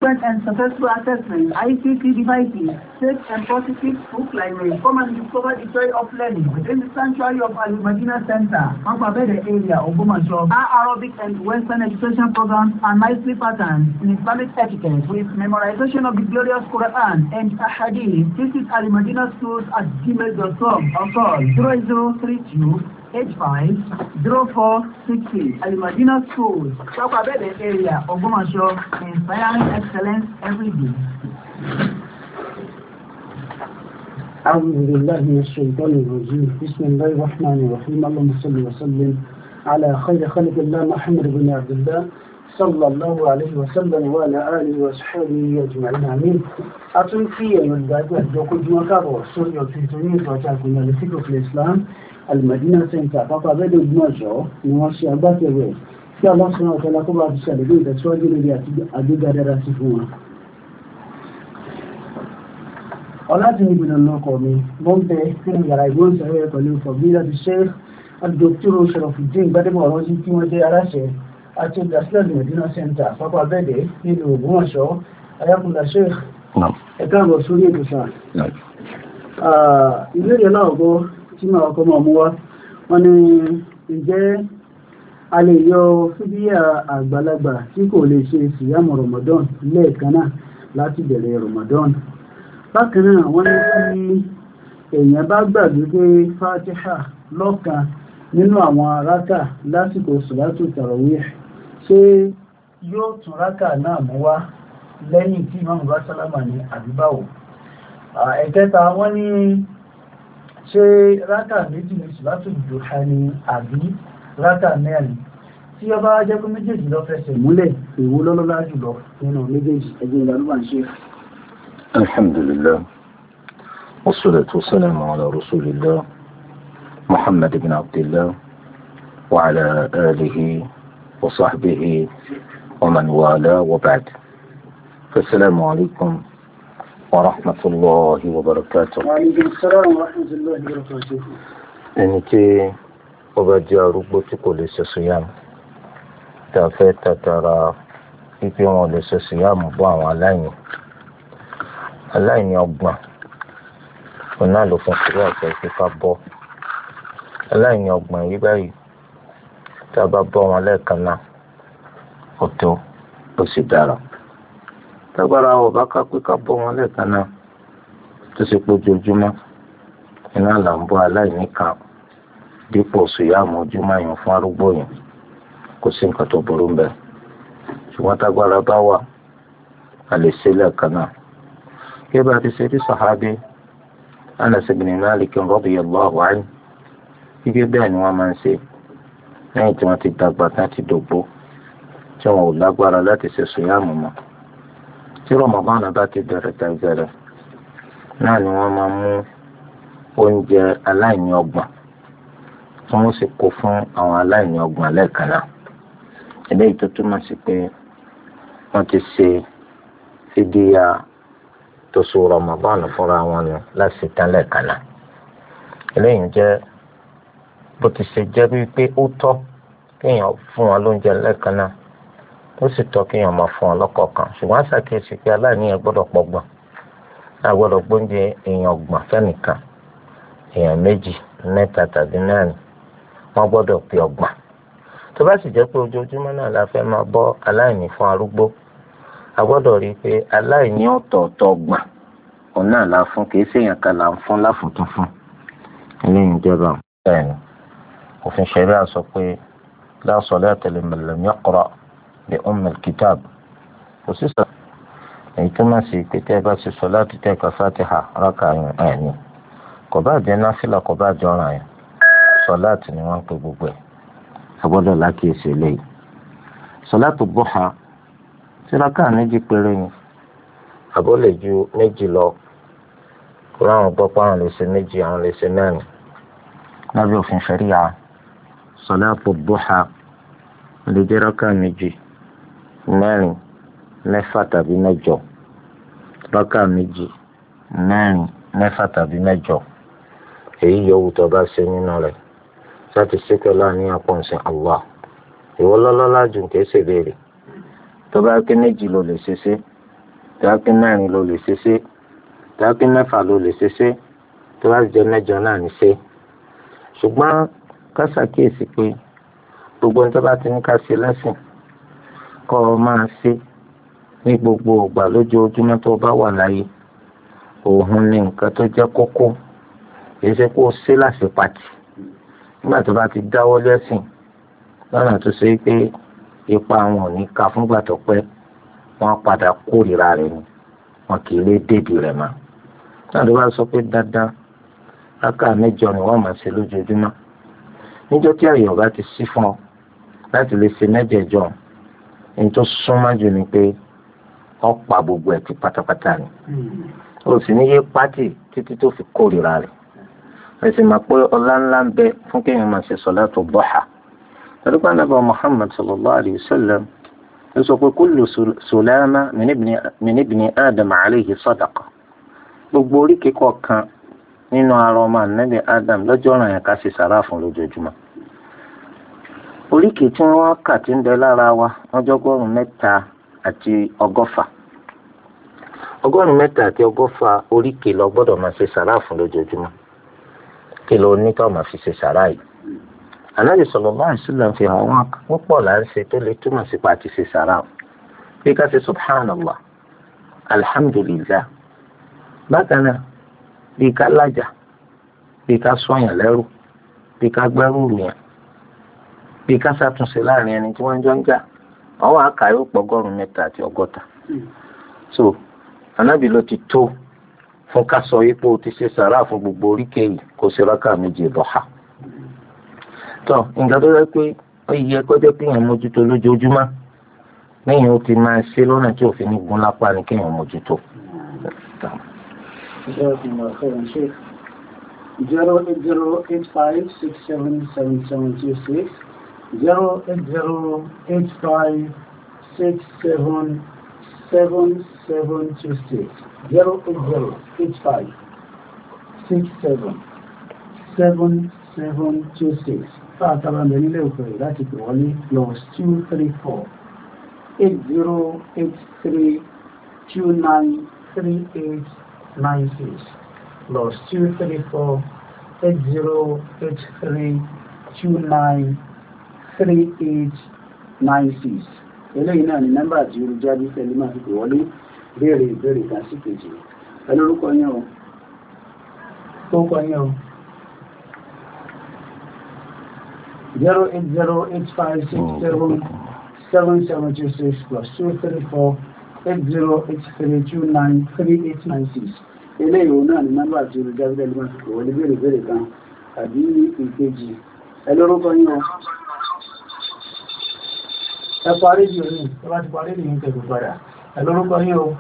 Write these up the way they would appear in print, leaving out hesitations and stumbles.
and successful assessment, ICT devices, safe and positive school climate. Come and discover the joy of learning within the sanctuary of Al-Madina Center, Makwabede area, Ogumasho. Our Arabic and Western education programs are nicely patterned in Islamic etiquette with memorization of the glorious Quran and Ahadith. Visit Al-Madina Schools at gmail.com or call 0032 850466. Al-Madina Schools, Makwabede area, Ogumasho, inspiring excellence every day. أعوذ بالله من الشيطان الرجيم. بسم الله الرحمن الرحيم. اللهم صل وسلم على خير خلق الله محمد بن عبد الله صلى الله عليه وسلم وعلى آله وصحبه أجمعين. آمين. أتونكي يودعوا الدكتور جماكارو سوريا تيتوني توجهكم لفكرة الإسلام المدينة سنتر بابا بدو بمجو نواشي أباتي kí aláṣẹ ọ̀tọ́lá kó bá ti ṣàlẹ̀dé ìtẹ̀síwájú lórí àgbégádára sí fún wọn. ọláti ní ìgbìnà lọ́kọ̀ mi wọ́n bẹ nínú yàrá ìgbóhùnsáfẹ́fẹ́ pẹ̀lú fọ̀bílá ti ṣe àdókòtò Sharafuddin Gbádébọ̀ ọ̀rọ̀ sí tí wọ́n jẹ́ aláṣẹ àti olùdásílẹ̀ Medina Center pápá abẹ́ẹ̀dẹ̀ nílùú Ògbómọ̀ṣọ́ ayákùnlá Sheikh ẹ̀ka àbọ̀ sórí ètò sáà. ìbéèrè aláwọ̀kọ́ tí màá kọ́ mọ̀ mú wá wọ́n ní ǹjẹ́ a lè yọ fídíà àgbàlagbà tí kò lè ṣe síyàmù Ramadan lẹ́ẹ̀kan náà láti bẹ̀rẹ̀ Ramadan. bákan náà wọ́n ní tí èèyàn bá gbàgbé pé Fatiha lọ́kan nínú àwọn rákà lásìkò sọ̀látù tarawih ṣé yóò tún rákà náà mú wá lẹ́yìn tí Imam bá sálámà ní àbíbáwò. ẹ̀kẹta wọ́n ní ṣé rákà méjì ní sọ̀látù duha ní àbí rákà mẹ́rin tí ọba jẹ́ pé méjèèjì lọ fẹsẹ̀ múlẹ̀ èwo lọ́lọ́lá jùlọ nínú méjèèjì ẹgbẹ́ ìdàlúbà ń ṣe. alhamdulillah wassalatu wassalamu ala rasulillah muhammad ibn abdillah wa ala alihi wa sahbihi wa man wala wa ba'd. Assalamu alaikum wa rahmatullahi wa barakatuh. Wa alaikum assalam wa rahmatullahi wa barakatuh. ẹni tí ó bá jẹ́ arúgbó tí kò lè ṣe síyàmù tí a fẹ́ tàtàrà pípé wọn lè ṣe síyàmù bọ́ àwọn aláìní ọgbọ̀n òun náà ló fún sílẹ̀ àti ìfipá bọ́ aláìní ọgbọ̀n yìí báyìí tí a bá bọ́ wọn lẹ́ẹ̀kan náà ó tó ó sì dára tágbára wọn bá ká pé ká bọ́ wọn lẹ́ẹ̀kan náà tó sì pé ojoojúmọ́ iná là ń bọ́ aláìní kan dípò síyàmù ojúmọ́ yẹn fún arúgbó yẹn kò sí nǹkan tó burú ń bẹ ṣùgbọ́n tágbára bá wà a lè ṣe lẹ́ẹ̀kan náà kí bá ti ṣe rí sàhábí Anas ibn Malik radiyallahu anhu gẹ́gẹ́ bẹ́ẹ̀ ni wọ́n máa ń ṣe lẹ́yìn tí wọ́n ti dàgbà tán ti dògbó tí wọn ò lágbára láti ṣe síyàmù mọ́ tí Ramadan bá ti bẹ̀rẹ̀ tẹ̀gẹ̀rẹ̀ náà ni wọ́n máa mú oúnjẹ aláìní ọgbọ̀n tí wọ́n sì kó fún àwọn aláìní ọgbọ̀n lẹ́ẹ̀kan náà. eléyìí tó túmọ̀ sí pé wọ́n ti ṣe fídíà tó so Ramadan fúnra wọn nù láti tán lẹ́ẹ̀kan náà. eléyìí jẹ́ bó ti ṣe jẹ́ wípé ó tọ́ kéèyàn fún wọn lóúnjẹ lẹ́ẹ̀kan náà ó sì tọ́ kéèyàn máa fún wọn lọ́kọ̀ọ̀kan ṣùgbọ́n àṣàkíyèsí pé aláìní yẹn gbọ́dọ̀ pọ̀ gbọ̀n àgbọ́dọ̀ gbóúnjẹ èèyàn ọgbọ̀n fẹ́nìkan èèyàn méjì mẹ́ta tàbí mẹ́rin wọ́n gbọ́dọ̀ pé ọgbọ̀n. tó bá sì jẹ́ pé ojoojúmọ́ náà la fẹ́ máa bọ́ aláìní fún arúgbó a gbọ́dọ̀ rí i pé aláìní ọ̀tọ̀ọ̀tọ̀ ọgbọ̀n òun náà la fún kì í ṣèyàn kan là ń fún láfùtún fún. eléyìí jẹba bẹ́ẹ̀ni òfin ṣẹ̀ríà sọ pé la salata liman lam yaqra bi ummil kitab kò sí sọ èyí tó máa sì pé tẹ́ ẹ bá ṣe sọ láti tẹ́ ka Fatiha rákà ẹ̀ní kò bá jẹ́ náfìlà kò bá jọra yẹn sọláàtì ni wọ́n ń pe gbogbo ẹ̀ a gbọ́dọ̀ lákìyèsí eléyìí. sọláàtù bọ́hà tíráká méjì péré ni àbọ̀ lè ju méjì lọ kó láwọn gbọ́ pé àwọn lè ṣe méjì àwọn lè ṣe mẹ́rin lábẹ́ òfin ṣẹ̀ríà. sọláàtù bọ́hà lè jẹ́ rákà méjì mẹ́rin mẹ́fà tàbí mẹ́jọ rákà méjì mẹ́rin mẹ́fà tàbí mẹ́jọ èyí yòówù tó bá ṣe nínú rẹ̀ láti ṣètò láàrin àpọ̀nsìn Allah ìwọ lọ́lọ́lá jù kìí ṣe béèrè tó bá ké méjì ló lè ṣe tẹ́wákí mẹ́rin ló lè ṣe tẹ́wákí mẹ́fà ló lè ṣe tó bá jẹ́ mẹ́jọ náà ní ṣe. ṣùgbọ́n ká ṣàkíyèsí pé gbogbo ohun tó bá ti ní ká ṣe lẹ́sìn kọ́ ọ máa ṣe ní gbogbo ìgbà lójoojúmọ́ tó bá wà láyé òun ni nǹkan tó jẹ́ kókó kìí ṣe kó o ṣe láṣepàtì nígbà tó bá ti dáwọ́ lẹ́sìn lọ́nà tó ṣe pé ipa wọn ò ní ka fúngbà tó pẹ́ wọ́n padà kórìíra rẹ̀ ni wọn kì í lè dèdè rẹ̀ mọ́. náà ló bá sọ pé dandan rákà mẹ́jọ ni wọ́n máa ṣe lójoojúmọ́ níjọ́ tí àyè ọ̀gá ti ṣí fún ọ láti lè ṣe mẹ́jẹ̀ẹ̀jọ ní tó súnmọ́ jù ni pé ọ pa gbogbo ẹ̀ ti pátápátá ni o sì ní yé pátì títí tó fi kórìíra rẹ̀ ẹ̀sìn máa pé ọlá ńlá ń bẹ fún kéèyàn máa ṣe sọ̀látù dúhà lórúkọ anábà Muhammad sallallahu alayhi wa sallam ló sọ pé kullu sulama min ibni Adam alayhi sadaqa gbogbo oríkèé kọ̀ọ̀kan nínú ara ọmọ ànábì Adam lọ́jọ́ ọ̀ràn yẹn ká ṣe sàrà fún lójoojúmọ́. oríkèé tí wọ́n kà tí ń bẹ lára wa ọjọ́gọ́rùn-ún mẹ́ta àti ọgọ́fà oríkèé lọ gbọ́dọ̀ máa ṣe sàrà fún lójoojúmọ́. kí ló ní tó máa fi ṣe sàrà yìí? Ànábì sallallahu alaihi wasallam fi hàn wọn púpọ̀ là ń ṣe tó lè túmọ̀ sí pàtì ṣe sàrà o. bí ká ṣe subhanallah alhamdulillah bákan náà bí ká lájà bí ká sọyàn lẹ́rù bí ká gbẹ́rù rìyàn bí ká ṣàtúnṣe láàrin ẹni tí wọ́n jọ ń jà àwọn àkàyè ó pọ̀gọ́rùn-ún mẹ́ta àti ọgọ́ta. so Ànábì ló ti tó fún ká sọ ipò ti ṣe sàrà fún gbogbo oríkèé yìí kó ṣe rákà méjì dúhà. tó nǹkan tó yẹ pé ó yẹ kó jẹ́ pé èèyàn mójútó lójoojúmọ́ lẹ́yìn ó ti máa ṣe lọ́nà tí òfin ní gun lápá ni kéèyàn mójútó. 08085677726 08085677726 08085677726 fáàtàlà nílé òkèrè láti pè wọlé +234 8083 293896 +234 8083 293896. eléyìí náà ni nọ́mbà tí olùjáde tẹ̀lé máa fi pè wọlé béèrè ìbéèrè kan sí kejì. ẹni orúkọ yẹn o orúkọ yẹn o 08085677726 +234 8083293896. eléyìí òun náà ni nọ́mbà tí olùjáde tẹ̀lé máa fi pè wọlé béèrè ìbéèrè kan àbí ìkejì. ẹni orúkọ yẹn o ẹ parí di òní tó bá ti parí di ní kẹ̀kọ́ padà ẹ lórúkọ yín o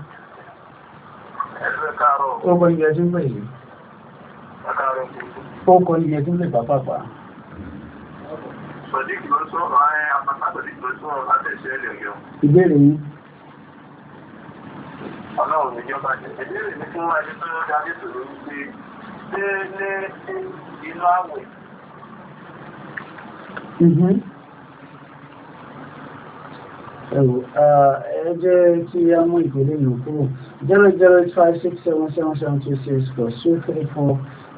orúkọ yín ẹjú ń pè yìí orúkọ yín ẹjú ń pè pàápàá. ìbéèrè yín. Ọlọ́run níjọba jẹ́ ìbéèrè ní fún ẹni tó darí tòrò wípé ṣé ní inú àwẹ̀. Ẹjẹ́ tí a mú ìpele yìí kúrò 00856777726 +234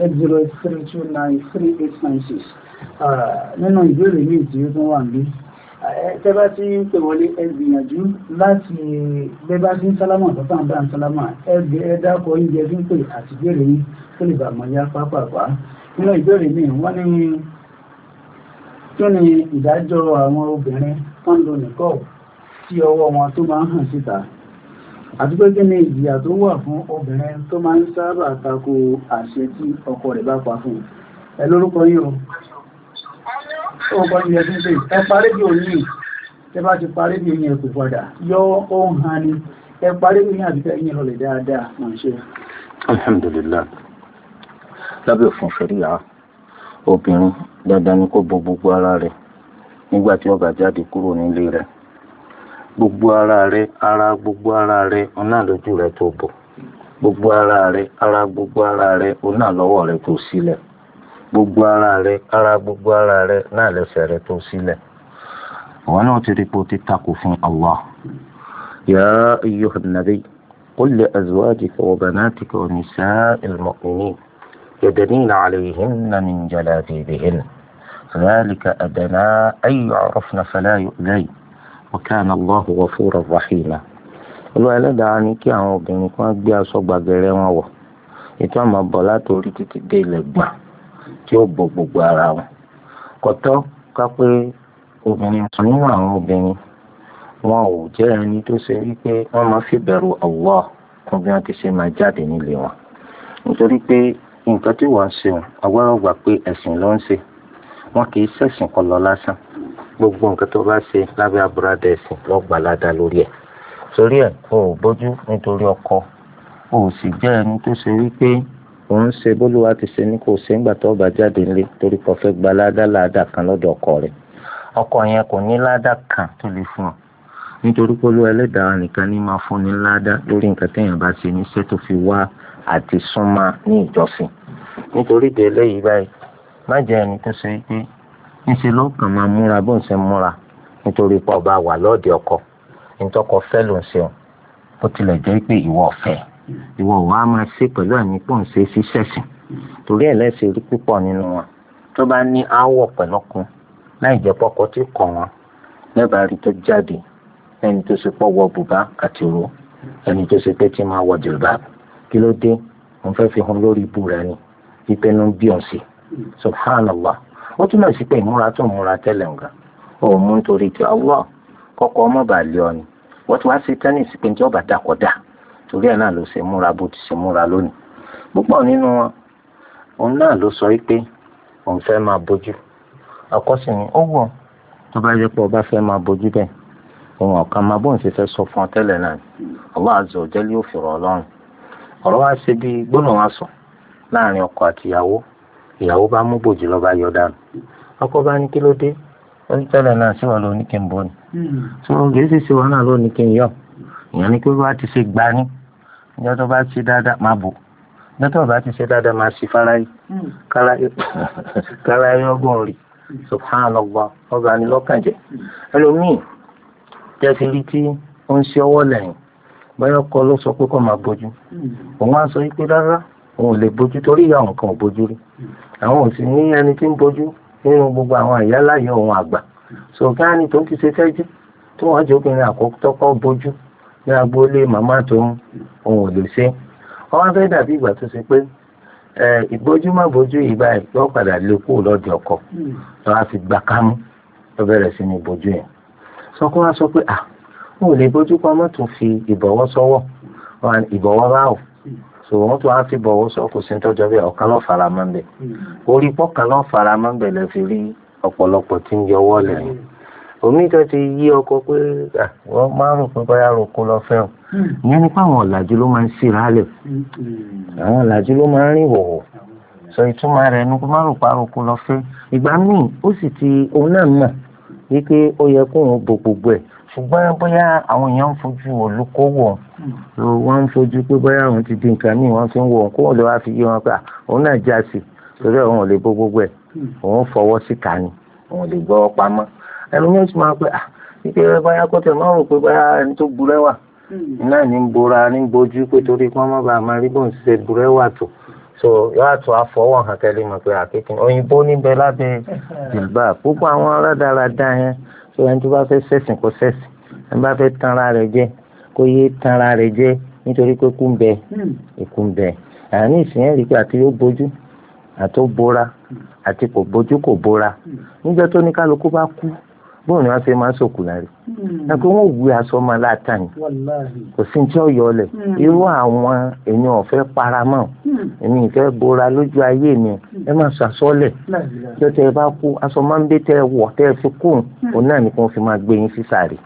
8083293896. Nínú ìbéèrè ní ìtì ó tún wà ní tẹ́bá tí ń pè wọlé ẹ gbìyànjú láti bẹ́bá tí ń sálámà tọ́tà ń bá ń sálámà ẹ̀dákọ̀ oúnjẹ tí ń pè àti ìbéèrè yìí tó lè bà mọ́ yá pápápá. Nínú ìbéèrè ní wọ́n ní kí ni ìdájọ́ àwọn obìnrin kan lò nìkọ́ tí ọwọ́ wọn tó máa ń hàn síta àti pé kí ni ìjìyà tó wà fún obìnrin tó máa ń sábà tako àṣẹ tí ọkọ rẹ̀ bá pa fún ẹ lórúkọ yìí o orúkọ yìí ẹ̀sùn pé ẹ parí bí òní ẹ bá ti parí bí òní ẹ̀kù padà yọ ohun hàn ní ẹ parí bí òní àbíkẹ́ yìí lọlẹ̀ dáadáa mọ̀ ṣe. alhamdulillah lábẹ́ òfin ṣẹ̀ríà obìnrin dandan ni kó bo gbogbo ara rẹ̀ nígbà tí ó bá jáde kúrò nílé rẹ̀ gbogbo ara rẹ̀ gbogbo ara rẹ̀ ọ̀nà lójú rẹ̀ tó bò gbogbo ara rẹ̀ gbogbo ara rẹ̀ ọ̀nà lọ́wọ́ rẹ̀ tó sílẹ̀ gbogbo ara rẹ̀ gbogbo ara rẹ̀ náà lẹ́sẹ̀ rẹ̀ tó sílẹ̀. àwọn náà ti rí pé ó ti takò fún Allah ya ayyuhan nabi قل لأزواجك وبناتك ونساء المؤمنين يدنين عليهن من جلابيبهن ذلك أدنى أن يعرفن فلا يؤذين وكان الله غفورا رحيما. Olúwa Ẹlẹ́dàá ní kí àwọn obìnrin kan gbé aṣọ gbàgẹ̀rẹ̀ wọn wọ̀ ètò àmọ́ bọ̀ látòrí títí dé ilẹ̀ gbà tí ó bo gbogbo ara wọn. Kò tọ́ ká pé obìnrin kan nínú àwọn obìnrin wọn ò jẹ́ ẹni tó ṣe wípé wọ́n máa fi bẹ̀rù Allah kún bí wọ́n ti ṣe máa jáde nílé wọn. Nítorí pé nǹkan tí wọ́n ń ṣe agbára gbà pé ẹ̀sìn ló ń ṣe wọn kì í ṣẹ̀sìn kọ́ lọ lásán gbogbo nǹkan tó bá ṣe lábẹ́ àbúradà ẹ̀sìn lọ́gbà ládàá lórí ẹ̀. Torí ẹ̀ o ò bójú nítorí ọkọ o ò sì jẹ́ ẹni tó ṣe wípé òun ṣe bólúwa ti ṣe ní kò ṣe ńgbà tó bá jáde nílé torí kò fẹ́ gba ládàá kan lọ́dọ̀ ọkọ rẹ̀. Ọkọ yẹn kò ní ládàá kan tó lè fún ọ nítorí pé Olúwa Ẹlẹ́dàá nìkan ní máa fún ni ládàá lórí nǹkan téèyàn bá ṣe níṣẹ́ tó fi wá àti súnmọ́ ní ìjọsìn. Nítorí ìdí eléyìí báyìí má jẹ́ ẹni tó ṣe pé níṣẹ́ ló kàn máa múra bó ń ṣe múra nítorí pé ọba wà lọ́ọ̀dẹ̀ ọkọ nítọ́kọ fẹ́ ló ń ṣeun bó tilẹ̀ jẹ́ pé ìwọ ọ̀fẹ́ ìwọ wàá máa ṣe pẹ̀lú ẹ̀mí pọ̀ ń ṣe ṣíṣẹ̀sìn. Torí ẹ̀ lẹ́sẹ̀ rí púpọ̀ nínú wọn tó bá ní áwọ̀ pẹ̀lọ́kun láì jẹ́ pọ́kọ tí kọ̀ wọn lẹ́bàá rí tó jáde ẹni tó ṣe pọ̀ wọ bùbá àti ro ẹni tó ṣe pé tí máa wọ jìlbáb kí ló dé òun fẹ́ fi hàn lórí ibú rẹ ni wípé ló ń bí òun sí subhanallah. Ó túmọ̀ sí pé ìmúra tó múra tẹ́lẹ̀ nǹkan ó mú nítorí ti Allah kọ́kọ́ ọmọ bá lé ọ ni wọ́n ti wá sí tẹ́nìsì pé ní ọba dàkọ̀dà torí ẹ̀ náà ló ṣe múra bó ti ṣe múra lónìí. Púpọ̀ nínú wọn òun náà ló sọ wípé òun fẹ́ máa bójú ọkọ sì ni ó wọ̀ tó bá yẹ pé ọba fẹ́ máa bójú bẹ́ẹ̀ òun ọ̀kan máa bóun ṣe fẹ́ sọ fún ọ tẹ́lẹ̀ náà Allah azza wa jalla yóò fi rọ̀ ọlọ́run. Ọ̀rọ̀ wá ṣe bí gbóná wá sùn láàrin ọkọ àti ìyàwó bá mú bòjì lọ́ba yọ dànù. Ọkọ bá ní kí ló dé ó ní tẹ́lẹ̀ náà sí wọn ló ní kí n bọ́ ni tí wọ́n gèé sì sí wọn náà ló ní kí n yọ ìyẹn ni pé bá ti ṣe gbá ní ìjọ tó bá ṣe dáadáa máa bò ìjọ tó bá ti ṣe dáadáa máa ṣe fáráyé káráyé ọgbọ̀n rí subhanallah ọba ni lọ́kàn jẹ́. Ẹlòmíì tẹ́sí rí tí ó ń ṣe ọwọ́ lẹ́yìn báyọ̀ kọ́ ló sọ pé kó máa bójú òun á sọ pé rárá òun ò lè bójú torí ìyá òun kan ò bójú rí àwọn ò sì ní ẹni tí ń bójú nínú gbogbo àwọn ìyáláyé òun àgbà sọ̀gáàní tó ti ṣe fẹ́jú tí wọ́n jẹ́ obìnrin àkọ́kọ́ bójú ní agboolé màmá tó ń òun ò lè ṣe. Wọ́n fẹ́ dàbí ìgbà tó ṣe pé ìbójú má bójú ìgbà yóò padà lè kú lọ́dẹ ọkọ lọ́wọ́ á fi gbà kámú tó bẹ̀rẹ̀ sí ní bójú yẹn. Sọkọ́ wá sọ pé wọn ò lè bójú kọ́ mọ́ tún fi ìbọ̀wọ́ sọ́wọ́ ìbọ̀wọ́ báwò so wọ́n tún á fi bọ̀wọ́ sọ kò sí ní tọ́jọ́ bẹ́ẹ̀ ọ̀kan lọ́ọ́ fara mọ́ bẹ́ẹ̀ orí pọ́kàn lọ́ọ́ fara mọ́ bẹ́ẹ̀ lẹ́ fi rí ọ̀pọ̀lọpọ̀ tí ń yọwọ́ lẹ́yìn. Omi tó ti yí ọkọ pé wọ́n máa rò pé báyà roko lọ fẹ́ o ìyẹn nípa àwọn ọ̀làjú ló máa ń sí ìrálẹ̀ àwọn ọ̀làjú ló máa ń rìn wọ̀wọ̀ sọ ìtumọ̀ rẹ̀ ní kó má rò pa roko lọ fẹ́. Ìgbà míì ó sì ti òun náà mọ̀ wípé ó yẹ kó òun bo gbogbo ẹ̀ ṣùgbọ́n bóyá àwọn èèyàn ń fojú olùkówó wọ́n ń fojú pé bóyá àwọn ti di nǹkan míì wọ́n fi ń wọ̀ kó wọ́n lè wá fi yé wọn pé òun náà já sí torí òun ò lè bo gbogbo ẹ̀ òun fọwọ́ sí kàní òun lè gbọ́ pamọ́. Ẹlòmíràn sì máa pé wípé bóyá kó tẹ̀ máa rò pé bóyá ẹni tó burẹ́wà náà ní ń bora ní ń bójú pé torí kí wọ́n má bàa máa rí bóun ṣe burẹ́wà tó so yóò àtò àfọwọ́ hàn kẹ́lẹ́ mọ̀ pé àkékin òyìnbó níbẹ̀ lábẹ́ jìlbà púpọ̀ àwọn aládàáradá yẹn tó ẹni tó bá fẹ́ ṣẹ̀sìn kó ṣẹ̀sìn ẹni bá fẹ́ tanra rẹ̀ jẹ kó yé tanra rẹ̀ jẹ nítorí pé kú ń bẹ ikú ń bẹ. àní ìsìn rí pé àti yóò bójú àti ó bóra àti kò bójú kò bóra níjọ́ tó ní kálukú bá kú bóun ni wọ́n ṣe máa ń sòkù láre ẹgbẹ́ wọn wú aṣọ máa láta ni kò sí ní tí ó yọ ọlẹ̀ irú àwọn èèyàn ọ̀fẹ́ paramọ́ èmi ìfẹ́ bóra lójú ayé mi ẹ máa ṣàṣọlẹ̀ tí ó tẹ ẹ bá kú aṣọ máa ń bẹ tẹ ẹ wọ̀ tẹ ẹ fi kú òun náà ni kí wọ́n fi máa gbé yín sí sàréè.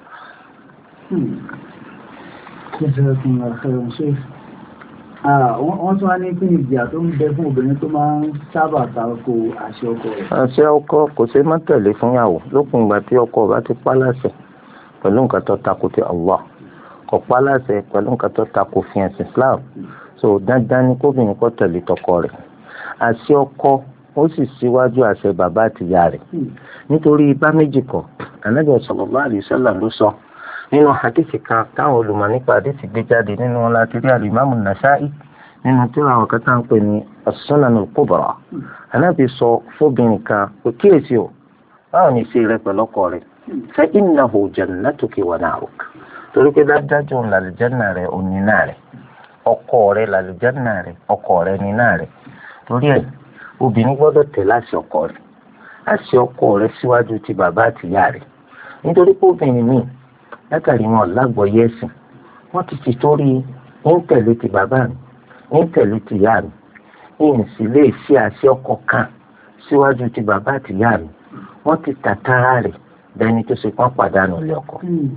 Wọ́n tún wá ní kí ni ìjìyà tó ń bẹ fún obìnrin tó máa ń sábà tako àṣẹ ọkọ rẹ̀. Àṣẹ ọkọ kò ṣe má tẹ̀lé fúnyàwó lópin ìgbà tí ọkọ bá ti pa láṣẹ pẹ̀lú nǹkan tó tako ti Allah kò pa láṣẹ pẹ̀lú nǹkan tó tako fi ẹ̀sìn Islam so dandan ni kóbìnrin kó tẹ̀lé tọkọ rẹ̀. Àṣẹ ọkọ ó sì síwájú àṣẹ bàbá àti ìyá rẹ̀ nítorí ibà méjì kọ́ Ànábì sallallahu alaihi wasallam ló sọ nínú hadith kan táwọn olùmọ̀ nípa hadith gbé jáde nínú wọn láti rí al-Imam an-Nasa'i nínú tí àwọn kan tá ń pè ní as-Sunan al-Kubra. Ànábì sọ fóbìnrin kan pé kíyèsí o báwo ni ṣe rẹ pẹ̀lú ọkọ rẹ̀ fa innahu jannatuki wa naruki torí pé dájúdájú làlùjánnà rẹ̀ òníná rẹ̀ ọkọ rẹ̀ làlùjánnà rẹ̀ ọkọ rẹ̀ níná rẹ̀ torí ẹ̀ obìnrin gbọ́dọ̀ tẹ̀lé àṣẹ ọkọ rẹ̀ àṣẹ ọkọ rẹ̀ síwájú ti bàbá àti ìyá rẹ̀ nítorí pé obìnrin míì látàrí wọn lágbọ̀ọ́yé ẹ̀sìn wọ́n ti ti torí ń tẹ̀lé ti bàbá mi ń tẹ̀lé ti ìyá mi ń sì lè ṣe àṣẹ ọkọ kan síwájú ti bàbá àti ìyá mi wọ́n ti tàtàrà rẹ̀ bẹ́ẹ̀ni tó ṣe pọ́n pàdánù ilé ọkọ.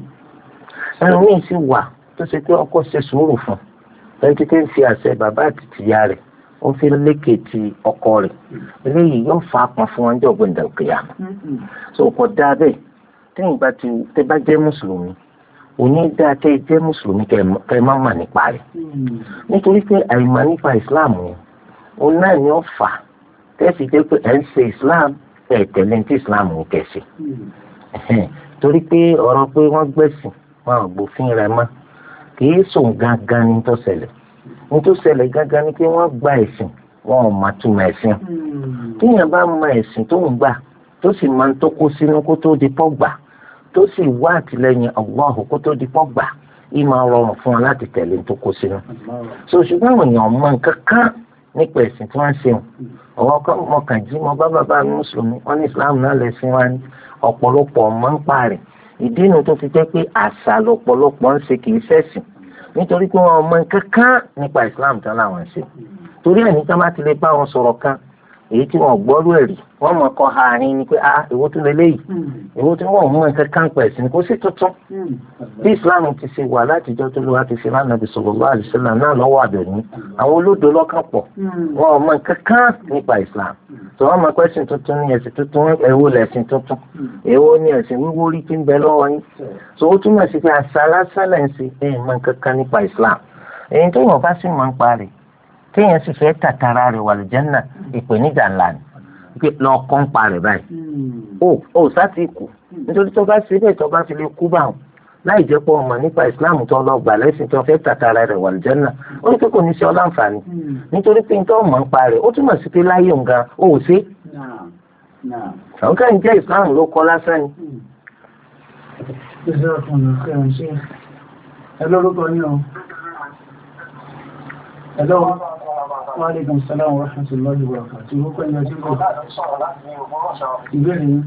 ẹnu míì sì wà tó ṣe pé ọkọ ṣe sùúrù fún ẹni tí ń fi àṣẹ bàbá àti tìyá rẹ̀ ó fi lékè ti ọkọ rẹ̀ eléyìí yóò fa apọn fún wọn jọ gbẹndẹ òkèèyà. so kò dáa bẹ́ẹ̀ tẹ́yìn bá ti tẹ́ bá jẹ́ mùsùlùmí òní dáa tẹ́ jẹ́ mùsùlùmí kẹ́ má mà nípa rẹ̀ nítorí pé àìmọ̀ nípa ìsìláàmù yẹn òun náà ni ó fà tẹ́sí jẹ́ pé ẹ̀ ń ṣe ìsìláàmù ẹ̀ tẹ̀lé ní ti ìsìláàmù ń kẹ̀sì torí pé ọ̀rọ̀ pé wọ́n gbẹ̀sìn wọn ò gbòfin rẹ̀ mọ́ kìí sùn gangan ní tó ṣẹlẹ̀ ní tó ṣẹlẹ̀ gangan ni pé wọ́n gba ẹ̀sìn wọn ò má túmọ̀ ẹ̀sìn tíyẹn bá mọ ẹ̀sìn tó ń gbà tó sì máa ń tó kó sínú kó tó di pọ́ gbà tó sì wá àtìlẹ́yìn Allah kó tó di pọ́ gbà yìí máa rọrùn fún wọn láti tẹ̀lé tó kó sínú. so ṣùgbọ́n àwọn èèyàn mọ nǹkan kan nípa ẹ̀sìn tí wọ́n ń ṣe ọ̀wọ́ mọ̀kànjí mọ bá bàbá mi mùsùlùmí wọn ní Islam náà lẹ̀sìn wa ní ọ̀pọ̀lọpọ̀ ọmọ ń pa rẹ̀ ìdí inú tó fi jẹ́ pé àṣà lọ́pọ̀lọpọ̀ ń ṣe kìí ṣẹ̀sìn nítorí pé wọn mọ nǹkan kan nípa Islam tán làwọn ń ṣe torí ẹ̀ ní ká má ti lè bá wọn sọ̀rọ̀ kan èyí tí wọn gbọ́rú ẹ̀ rí wọ́n mọ̀ kọ́ àárín ni pé èwo tún lè léyìí èwo tí wọ́n mú nǹkan kan pẹ̀ sí ni kò sí tuntun bí Islam ti ṣe wà látijọ́ tó lọ́wọ́ ti ṣe lánàbì sallallahu alaihi wasallam náà lọ́wọ́ àbẹ̀ní àwọn olódò lọ́kàn pọ̀ wọ́n mọ̀ nǹkan kan nípa Islam tó wọ́n mọ̀ pẹ́sìn tuntun ní ẹ̀sìn tuntun èwo lẹ̀sìn tuntun èwo ní ẹ̀sìn wíwó rí tí ń bẹ lọ́wọ́ yín tó ó túmọ̀ sí pé àṣà lásán lẹ̀ ń ṣe mọ̀ nǹkan kan nípa Islam èyí tó yàn bá sì máa ń parí téèyàn sì fẹ́ tàtàrà rẹ̀ wà lìjẹ́nà ìpèníjà ńlá ni pé lọ kọ́ ń pa rẹ̀ báyìí. ó sáti kù nítorí tó bá ṣe bẹ́ẹ̀ tó bá fi lè kú bá wọn láì jẹ́ pé ọmọ nípa Islam tó lọ gbà lẹ́sìn tó fẹ́ tàtàrà rẹ̀ wà lìjẹ́nà ó ní pé kò ní ṣe ọ́ láǹfààní nítorí pé nítorí ọmọ ń pa rẹ̀ ó túmọ̀ sí pé láyé nǹkan ó ò ṣe. àwọn kan jẹ́ Islam ló kọ́ lásán ni. ẹ lórúkọ ní ọ. Hello. Wa alaikum salaam wa rahmatullahi wa barakatuh. Orúkọ ẹ̀yà tí kò. Ìbéèrè yìí.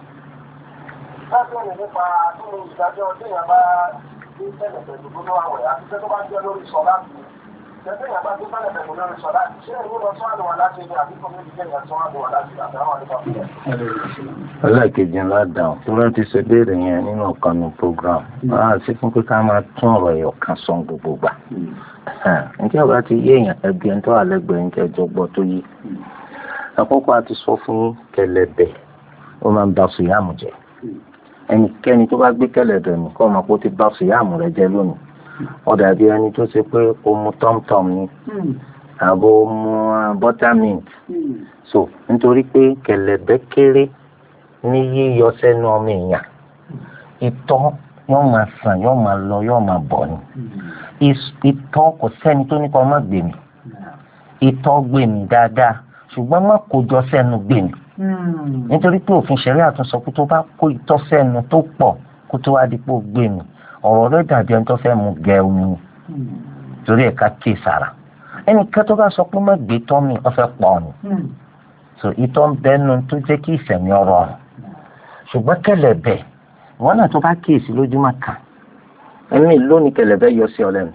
Láti ọ̀nà nípa nínú ìdájọ́ tí èèyàn bá ní tẹ́lẹ̀ pẹ̀lú gbogbo àwẹ̀ àti tẹ́ tó bá jẹ́ lórí sọ láti tẹ́lẹ̀ èèyàn bá ní tẹ́lẹ̀ pẹ̀lú lórí sọ láti ṣé èyí lọ sọ́ àdùn wà láti ní àbíkọ́ méjì jẹ́ ìyàn sọ́ àdùn wà láti àtàwọn àdúgbò fílẹ̀. Ẹlẹ́ẹ̀kejì ńlá dáhùn tó rántí ṣe béèrè yẹn nínú ọ̀kanú program sí fún pé ká máa tún ọ̀rọ̀ ẹ̀yọ̀ kan sọ gbogbo gbà. Ǹjẹ́ ọba ti yé èèyàn ẹgbẹ́ ń tọ́ àlẹ́gbẹ̀ẹ́ ń jẹ́jọ́ gbọ́ tó yé. Àkọ́kọ́ a ti sọ fún kẹlẹ̀bẹ̀ ó máa ń ba sùyàmù jẹ́. Ẹnikẹ́ni tó bá gbé kẹlẹ̀bẹ̀ nù kọ́ ọmọ pé ó ti ba sùyàmù rẹ̀ jẹ́ lónìí. Ó dàbí ẹni tó ṣe pé ó mu tọ́mtọ́m ni àbò mu buttermint. So nítorí pé kẹlẹ̀bẹ̀ kéré ní yíyọ sẹ́nu ọmọ èèyàn. Ìtọ́ yóò máa sàn yóò máa lọ yóò máa bọ̀ ni. Ìtọ́ kò sẹ́ni tó ní kó má gbé mi. Ìtọ́ gbé mi dáadáa ṣùgbọ́n má kó jọ sẹ́nu gbé mi. Nítorí pé òfin ṣẹ̀ríà tún sọ pé tó bá kó ìtọ́ sẹ́nu tó pọ̀ kó tó wá di pé ó gbé mi ọ̀rọ̀ rẹ̀ dàbí ẹni tó fẹ́ mu gẹ̀ẹ́wù ni. Torí ẹ̀ka ké sára. Ẹnìkan tó bá sọ pé má gbé tọ́ mi ó fẹ́ pọ̀ ni. So ìtọ́ ń bẹ́nu tó jẹ́ kí ìsẹ̀mí ọ̀rọ̀ rẹ̀. Ṣùgbọ́n kẹlẹ̀bẹ̀ wọ́n náà tó bá kíyèsí lójúmọ́ kan ẹni lónìí kẹlẹ̀bẹ̀ yọ sí ọ lẹ́nu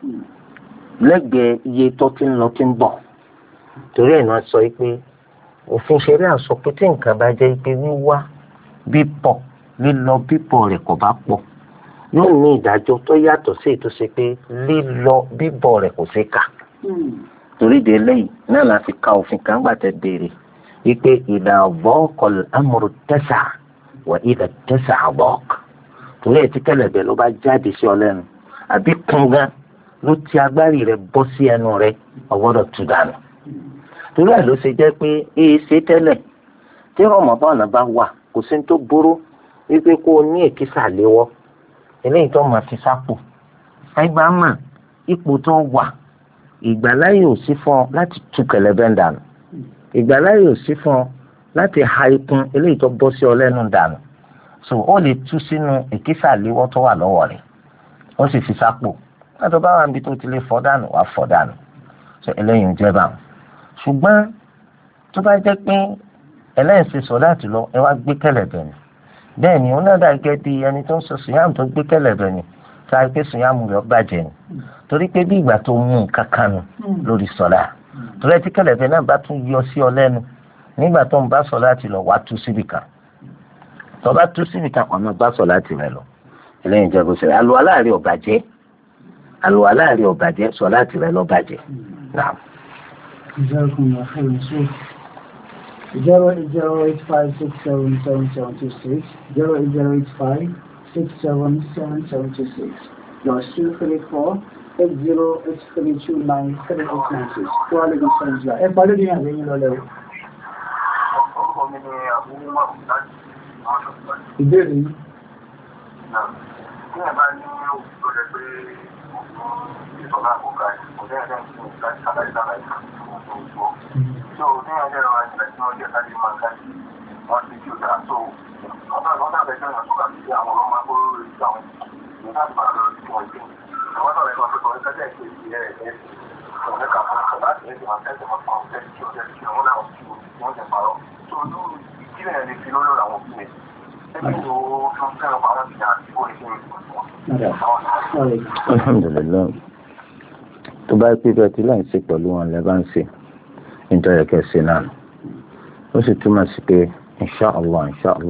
lẹ́gbẹ̀ẹ́ iye tó ti ń lọ ti ń bọ̀ torí ẹ̀ náà sọ pé òfin ṣẹ̀ríà sọ pé tí nǹkan bá jẹ́ pé wíwá bíbọ̀ lílọ bíbọ̀ rẹ̀ kò bá pọ̀ yóò ní ìdájọ́ tó yàtọ̀ sí ètò ṣe pé lílọ bíbọ̀ rẹ̀ kò ṣe kà torí de eléyìí náà la fi ka òfin kan gbà tẹ béèrè wípé ìdá ọ̀bọ̀ọ̀kọ̀ amúrú tẹ́sà wà ìdá tẹ́sà àbọ̀ọ̀kọ̀ torí ẹ̀ tí kẹlẹ̀bẹ̀ ló bá jáde sí ọ lẹ́nu àbí kúngán ló ti agbárí rẹ̀ bọ́ sí ẹnu rẹ̀ ọgbọ́dọ̀ tú dànù torí ẹ̀ ló ṣe jẹ́ pé ṣe tẹ́lẹ̀ tí Ramadan bá wà kò sí tó burú wípé kó o ní èkísà léwọ́ eléyìí tó máa fi sápò ẹgbà mà ipò tó wà ìgbàláyè ò sí fún ọ láti tú kẹ̀lẹ̀bẹ̀ dànù ìgbàláyè ò sí fún ọ láti ha ikùn eléyìí tó bọ́ sí ọ lẹ́nu dànù so ó lè tú sínú èkísà léwọ́ tó wà lọ́wọ́ rẹ̀ ó sì fi sápò látọ̀ bá wà níbi tó ti lè fọ́ dànù wà fọ́ dànù so eléyìí ń jẹ́ báwọn ṣùgbọ́n tó bá jẹ́ pé ẹlẹ́sìn sọ̀láàtì lọ ẹ wá gbé kẹ̀lẹ̀bẹ̀ ni bẹ́ẹ̀ ni ó náà dà gẹ́gẹ́ bí ẹni tó ń sọ sùyàmù tó gbé kẹ̀lẹ̀bẹ̀ ni sáré pé sùyàmù rẹ̀ bàjẹ́ ni torí pé bí ìgbà tó mú nǹkan kan nù lórí sọ̀lá torí ẹ tí kẹ̀lẹ̀bẹ̀ náà bá tún yọ sí ọ lẹ́nu nígbà tó ń bá sọ̀láàtì lọ wá tú síbì kan tó bá tú síbì kan ọ̀nà bá sọ̀láàtì rẹ̀ lọ eléyìí jẹ́ bó ṣe àlùwàlá rẹ̀ ò bàjẹ́ àlùwàlá rẹ̀ ò bàjẹ́ sọ̀láàtì rẹ̀ ló bàjẹ́ náà. 08085677726 08085677726 plus 2348083293896 wà lè gbọ́n sọ́rọ̀ ìjìlá ẹ parí ní àgbẹ̀yìn lọ́lẹ́wọ̀. ìbéèrè yìí. Ní ẹ̀bá ní òkúrò rẹ̀ pé ìsọ̀lá àkókò àìsàn ẹ̀rẹ́ ìsìn láti sàlàyé sàlàyé òṣùwò. So ní ẹ̀rẹ́ ọ̀rọ̀ àìsàn tí wọ́n jẹ́ káàdì máa káàdì wọ́n ti kí ó dá. So wọ́n tàbí ẹ̀jẹ̀ ìrìn àtúkà sí àwọn ọmọ agbóró rẹ̀ sí àwọn ìgbà àgbà lọ sí wọn ìgbé. Àwọn tàbí ẹ̀kọ́ pé kọ̀ọ̀kan jẹ́ ìpè sí ẹ̀rẹ́ ọ̀rẹ́ kà fún ọ̀sán láti ẹ̀jẹ̀ máa tẹ́sẹ̀ máa pàwọn tẹ́sí kí ó jẹ́ kí wọ́n láwọn sí wọ́n jẹ́ parọ́. So olú ìkílẹ̀ ẹ̀ lè fi lórí àwọn òbí rẹ̀. Alhamdulillah tó bá pé bẹ́ẹ̀ tí láì ṣe pẹ̀lú wọn lẹ́ bá ń ṣe nítorí kẹsì náà ó sì túmọ̀ sí pé inṣàlá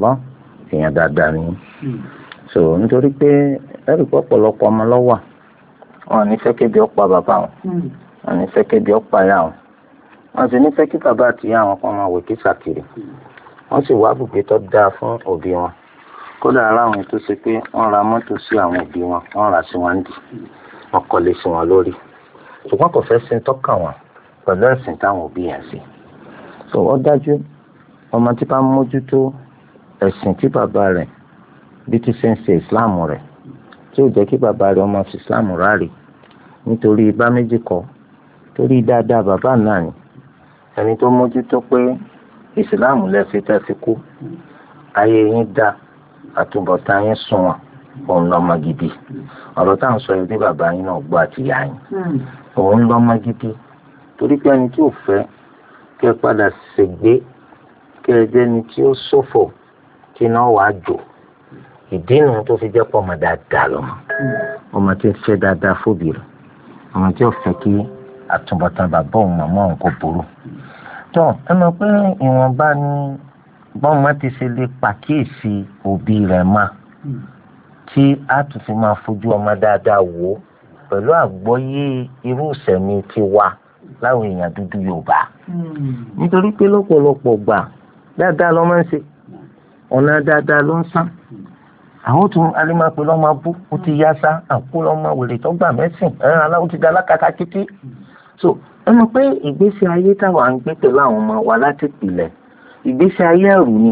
èèyàn dáadáa ni so nítorí pé ẹ̀rí pọ̀pọ̀lọpọ̀ ọmọ lọ́wọ́ wọn ní fẹ́ kébi ọ̀pá bàbá wọn wọn ní fẹ́ kébi ọ̀pá yá wọn wọn sì ní fẹ́ kí bàbá àti ìyá wọn kan máa wò kí sàkiri wọ́n sì wá bùgbé tó dáa fún òbí wọn kódà ara àwọn tó ṣe pé wọ́n ra mọ́tò sí àwọn òbí wọn wọ́n rà sí wọn dì wọ́n kọ́lé sí wọn lórí ṣùgbọ́n kò fẹ́ sin tọ́ka wọn pẹ̀lú ẹ̀sìn táwọn òbí yẹn sí so ó dájú ọmọ tí bá mójútó ẹ̀sìn tí bàbá rẹ̀ bí ti ṣe ń ṣe ìsìláàmù rẹ̀ tí ò jẹ́ kí bàbá rẹ̀ ọmọ fi ìsìláàmù ráre nítorí ibà méjì kọ́ torí dáadáa bàbá náà ni ẹni tó mójútó pé ìsìláàmù lẹ́sìn tẹ́ fi kú ayé yín dá àtúbọ̀tán yín sunwọ̀n òun lọ́mọ gidi ọ̀rọ̀ tá à ń sọ yìí bí bàbá yín náà gbọ́ àti ìyá yín òun lọ́mọ gidi torí pé ẹni tí ò fẹ́ kẹ́ padà ṣègbé kẹ́ ẹ jẹ́ ni tí ó ṣòfò kí náà wàá jò ìdí nu tó fi jẹ́ pọ̀ ọmọ dáadáa lọ́mọ ọmọ tí ń fẹ́ dáadáa fóbi rẹ̀ ọmọ tí ò fẹ́ kí àtúbọ̀tán bàbá òun màmá òun kò burú tó ẹ mọ̀ pé ìwọ̀nba ni bọ́mọ ti ṣe lè pàkíyèsí òbí rẹ̀ mà tí a tún fi máa fojú ọmọ dáadáa wò pẹ̀lú àgbọ́yé irú ìṣẹ̀mí ti wà láwọn èèyàn dúdú Yorùbá nítorí pé lọ́pọ̀lọpọ̀ gbà dáadáa ló máa ń ṣe ọ̀nà dáadáa ló ń sán àwọn tún alémápẹ́ lọ́mọ bú ó ti yá sá àpò lọ́mọ wèrè tó gbà mẹ́sìn ẹ̀rọ aláwọ̀ ti da alákatá títí so ẹ mọ̀ pé ìgbésí ayé táwa ń gbé pẹ̀lú àwọn ọmọ wa láti pìlẹ̀ ìgbésí ayé ẹ̀rù ni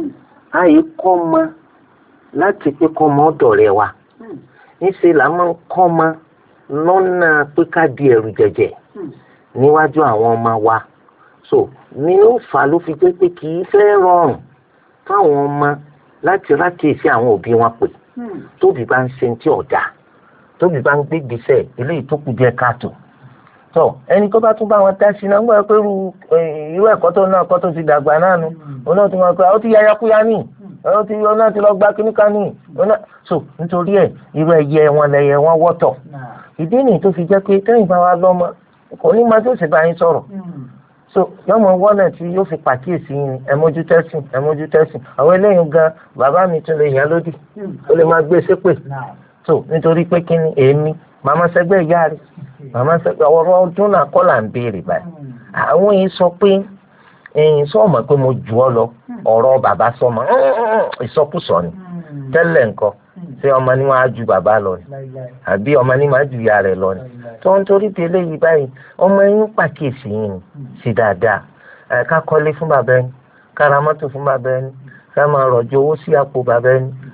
àyè kọ́ ọmọ láti pé kọ́ ọmọ ọ̀dọ̀ rẹ wa níṣẹ́ là máa ń kọ́ ọmọ lọ́nà pé ká di ẹ̀rù jẹ̀jẹ̀ níwájú àwọn ọmọ wa so ní ó fà ló fi pé kì í fẹ́ rọrùn fáwọn ọmọ láti rákèsí àwọn òbí wọn pè tóbi bá ń ṣe tí ọ̀dà tóbi bá ń gbégbèsè eléyìí tó kù díẹ̀ káàtó tó ẹni tó bá tún bá wọn tẹ́sí náà ń gbọ́ pé irú ẹ̀kọ́ tó náà kọ́ tó ti dàgbà náà nu òun náà ti wọn pé ó ti yáyá kúyá ní òun náà ti lọ gba kíníkà ní so nítorí ẹ̀ irú ẹyẹ wọn lẹyẹ wọn wọ́tọ̀ ìdí nìyí tó fi jẹ́ pé tẹ́yìn bá wa lọ́mọ kò ní máa tó sì bá yín sọ̀rọ̀ so yọmọ wọnà tí yóò fi pàkíyèsí yín ẹmójútẹ́sìn àwọn eléyìí gan bàbá mi tún lè yàn lódì ó lè máa gbé ṣépè so nítorí pé kí ni èmi màmá sẹgbẹ́ ìyá rẹ̀ màmá sẹgbẹ́ ọ̀rọ̀ ọdún náà kọ́ là ń béèrè báyìí àwọn yìí sọ pé ẹ̀yin sọ̀mọ́ pé mo jù ọ́ lọ ọ̀rọ̀ bàbá sọmọ ìsọkúsọ ni tẹ́lẹ̀ nǹkan ṣé ọmọ ni wọ́n á ju bàbá lọ ni àbí ọmọ ni wọ́n á ju ìyá rẹ̀ lọ ni tó ń torí pé eléyìí báyìí ọmọ yín pàkíyèsí yín sí dáadáa ká kọ́lé fún bàbá ẹni ká ra mọ́tò fún bàbá ẹni ká máa rọ̀jò owó sí àpò bàbá ẹni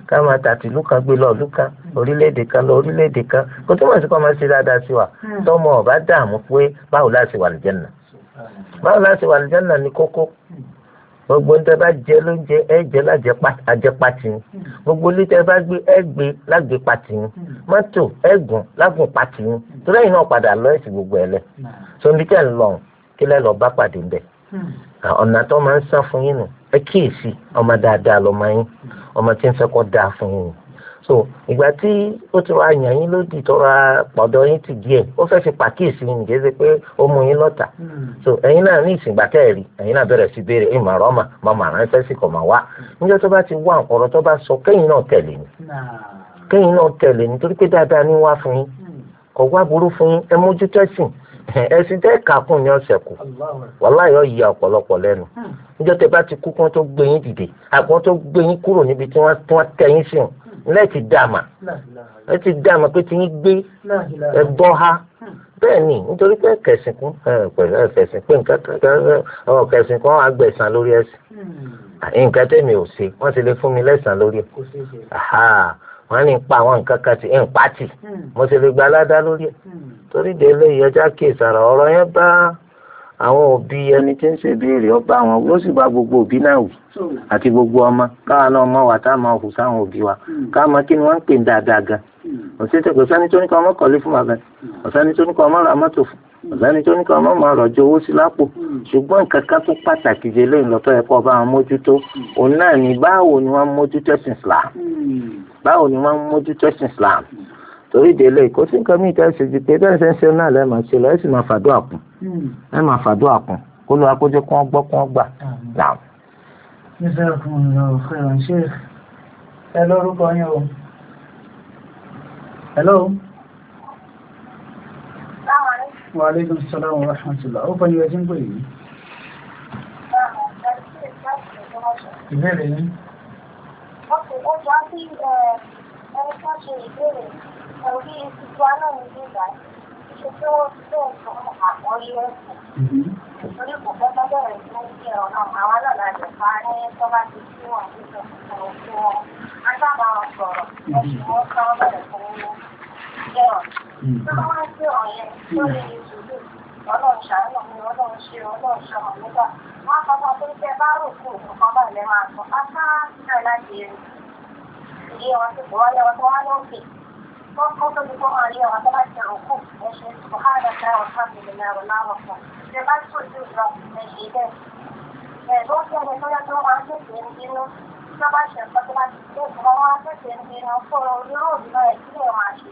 ká máa tàtí ìlú kan gbé lọ ìlú kan orílẹ̀-èdè kan lọ orílẹ̀-èdè kan kò túmọ̀ sí kọ́ máa ṣe dáadáa sí wa tọ́mọ ọ̀bá dààmú pé báwo láti wà lìjẹ́nà báwo láti wà lìjẹ́nà ní kókó gbogbo ń tẹ́ bá jẹ lóúnjẹ ẹ jẹ lájẹpàtì ni gbogbo ilé tẹ́ bá gbé ẹ gbé lágbèpàtì ni mọ́tò ẹ gùn lágùn pàtì ni torí ẹ̀yin náà padà lọ ẹ̀sìn gbogbo ẹ̀ lẹ̀ tó ń bí tẹ̀ ń lọ kí lẹ́ lọ bá pàdé ń bẹ̀ ọ̀nà tó máa ń sá fún yín nù ẹ kíyèsí ọmọ dáadáa lọmọ yín ọmọ tí ń fẹ́ kọ́ dáa fún yín so ìgbà tí ó ti wá yàn yín lódì tọ́ra pọ̀dọ̀ yín ti díẹ̀ ó fẹ́ fi pàkíyèsí yín nìjẹ́ sí pé ó mú yín lọ́tà so ẹ̀yin náà ní ìsìngbà kẹ́ẹ̀rí ẹ̀yin náà bẹ̀rẹ̀ sí béèrè ìmọ̀ ọ̀rọ̀ ọmọ ránṣẹ́ sí kọ̀ máa wá níjọ́ tó bá ti wá ọ̀rọ̀ tó bá sọ kẹ́yìn náà tẹ̀lé ni torí pé dáadáa ní wá fún yín kò wá burú fún yín ẹ mójútó ẹ̀sìn tẹ́ kàkún ní ọ̀sẹ̀ kù wàláhì yóò yà ọ̀pọ̀lọpọ̀ lẹ́nu níjọ́ tẹ́ bá ti kú kí wọ́n tó gbé yín dìde àbí wọ́n tó gbé yín kúrò níbi tí wọ́n tẹ́ yín sí lẹ́ẹ̀tì dàmà pé tí yín gbé ẹ bọ́ ha bẹ́ẹ̀ ni nítorí pé kẹ̀sìn kún kẹ̀sìn pé nǹkan kẹ̀sìn kan àgbẹ̀sán lórí ẹ̀sìn nǹkan tẹ́mi ò ṣe wọ́n ti lè fún mi lẹ́sàn lórí ẹ̀ wọ́n ní pa àwọn nǹkan kan ti ń pàtì mo ti lè gba aládá lórí ẹ̀ torí délé ìyẹjá kéèsàrà ọ̀rọ̀ yẹn bá àwọn òbí ẹni tí ń ṣe béèrè ó bá wọn ó sì bá gbogbo òbí náà wù àti gbogbo ọmọ káwa náà mọ wà tá a máa hù sáwọn òbí wa káwa mọ kí ni wọ́n ń pè ń dáadáa gan òṣèṣe kò sẹ́ni tó ní kọ́ ọmọ kọ́lé fún bàbá ọ̀sẹ́ni tó ní kọ́ ọmọ ra mọ́tò fún ọ̀sẹ́ni tó ní kọ́ ọmọ máa rọ̀jò owó sí lápò ṣùgbọ́n nǹkan kan tó pàtàkì jẹ lẹ́yìn lọ́tọ́ ẹ̀kọ́ bá wọn mójútó òun náà ní báwo ni wọ́n mójútó ẹ̀sìn Islam torí délé kò sí nǹkan mìíràn tẹ́sí ju pé bẹ́ẹ̀ ṣe ń ṣe náà lẹ́ẹ̀ máa ṣe lọ ẹ̀ sì máa fàdúrà kún kó ló akójọ kí wọ́n gbọ́ kí wọ́n gbà. Jazakumullahu khairan Sheikh ẹ lórúkọ yín o. Hello. Wa alaikum salam wa rahmatullah. Ó kọ́ ni ẹ ti ń pè yìí. Ìbéèrè yín. Ọkùnrin ó jọ sí ẹni tó ṣe ìbéèrè orí ìsìnkú náà ní ìgbà ṣe tí wọ́n ti bẹ́ẹ̀ fún àkọ́rí ẹ̀sìn. Torí kò fẹ́ bẹ́ẹ̀ sí ní ọ̀nà àwọn náà lè pa ní tó bá ti sí wọn ní ìṣòro sí wọn. A sábà wọn sọ̀rọ̀ ẹ̀sìn wọn ká wọn bẹ̀rẹ̀ fún jẹ́rọ̀. Tó bá wá sí ọ̀yẹ́ tó lè ṣùgbọ́n ọlọ́run ṣàánú mi ọlọ́run ṣe ọlọ́run ṣọmọ nígbà. Wọ́n sọ fún pé tẹ bá rò kú nǹkan bá ilẹ̀ máa sọ. A ká sílẹ̀ láti ilé wọn ti kò wáyé wọn tó wá lókè. Wọ́n kọ́ tó ti kọ́ máa rí ọ̀rọ̀ tó bá ti rò kú ẹ̀ṣẹ̀ ṣùgbọ́n alhamdulillah ọ̀làwọ̀ kan. Ṣé bá tó ti rọ ẹ̀ṣẹ̀ bẹ́ẹ̀? Ẹ̀gbọ́n tí ẹni tó yẹ kí wọ́n máa ń tètè ń bínú. Tó bá ṣe nǹkan tó bá ti dé ìwọ́n wá tètè ń bínú fún irú òbí náà ẹ̀ sílẹ̀ máa ṣe.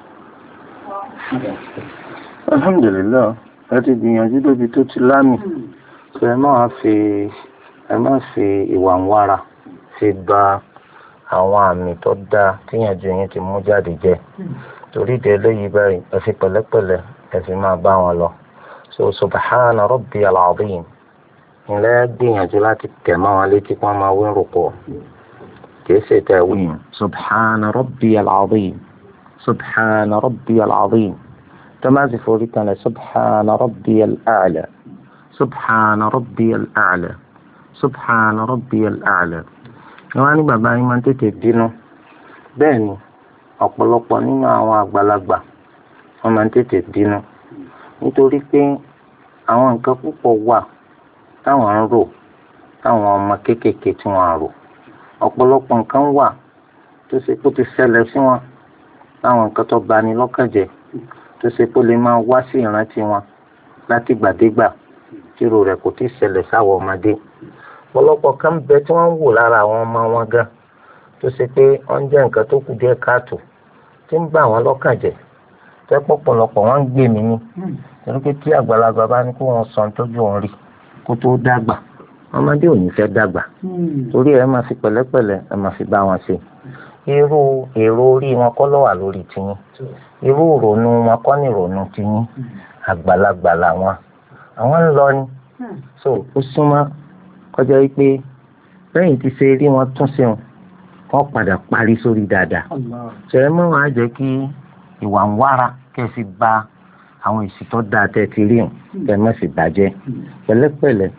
Alhamdulillah ẹ ti gbìyànjú débi tó ti lámì tó ẹ má fi ìwà ń wára fi gba àwọn àmì tó dáa tíyànjú yín ti mú jáde jẹ torí ìdè eléyìí báyìí ẹ fi pẹ̀lẹ́pẹ̀lẹ́ ẹ fi máa bá wọn lọ so subhana rabbiyal azim ilẹ̀ gbìyànjú láti tẹ̀ mọ́ wọn létí kí wọ́n máa wí rúkọ kìí ṣe tẹ̀ wí subhana rabbiyal azim subhana rabbiyal azim tó máa sì forí kan lẹ̀ subhana rabbiyal a'la subhana rabbiyal a'la subhana rabbiyal a'la wọ́n á ní bàbá yín máa ń tètè bínú bẹ́ẹ̀ ni ọ̀pọ̀lọpọ̀ nínú àwọn àgbàlagbà wọ́n máa ń tètè bínú nítorí pé àwọn nǹkan púpọ̀ wà táwọn ń rò táwọn ọmọ kéékèèké tí wọ́n ń rò ọ̀pọ̀lọpọ̀ nǹkan wà tó ṣe kó ti ṣẹlẹ̀ sí wọn táwọn nǹkan tó bani lọ́kàn jẹ́ tó ṣe kó lè máa wá sí ìrántí wọn láti gbàdégbà tírò rẹ̀ kò tí ì ṣẹlẹ̀ sáwọn ọmọdé ọ̀pọ̀lọpọ̀ kan bẹ tí wọ́n ń wò lára àwọn ọmọ wọn gan tó ṣe pé wọ́n jẹ́ nǹkan tó kù díẹ̀ káàtó tí ń bà wọ́n lọ́kàn jẹ́ tẹ́pọ̀ pọ̀lọpọ̀ wọ́n ń gbé mi ní torí pé tí àgbàlagbà bá ní kó wọn sọ tójú òun rí kó tó dàgbà ọmọdé ò ní fẹ́ dàgbà torí ẹ máa fi pẹ̀lẹ́pẹ̀lẹ́ ẹ máa fi bá wọn ṣe irú èrò orí wọn kọ́ ló wà lórí tiyín irú ìrònú wọn kọ́ ní ìrònú tiyín àgbàlagbà làwọn àwọn ń lọ ni so ó súnmọ́ kọjá wípé lẹ́yìn tí ṣe rí wọn tún ṣeun wọ́n padà parí sórí dáadáa ṣẹ̀rẹ̀ mọ́ wọn á jẹ́ kí ìwà ń wára kẹ́sì bá àwọn èsì tó dáa tẹ́ ti rí hàn kẹ́ mọ́ sì bàjẹ́ pẹ̀lẹ́pẹ̀lẹ́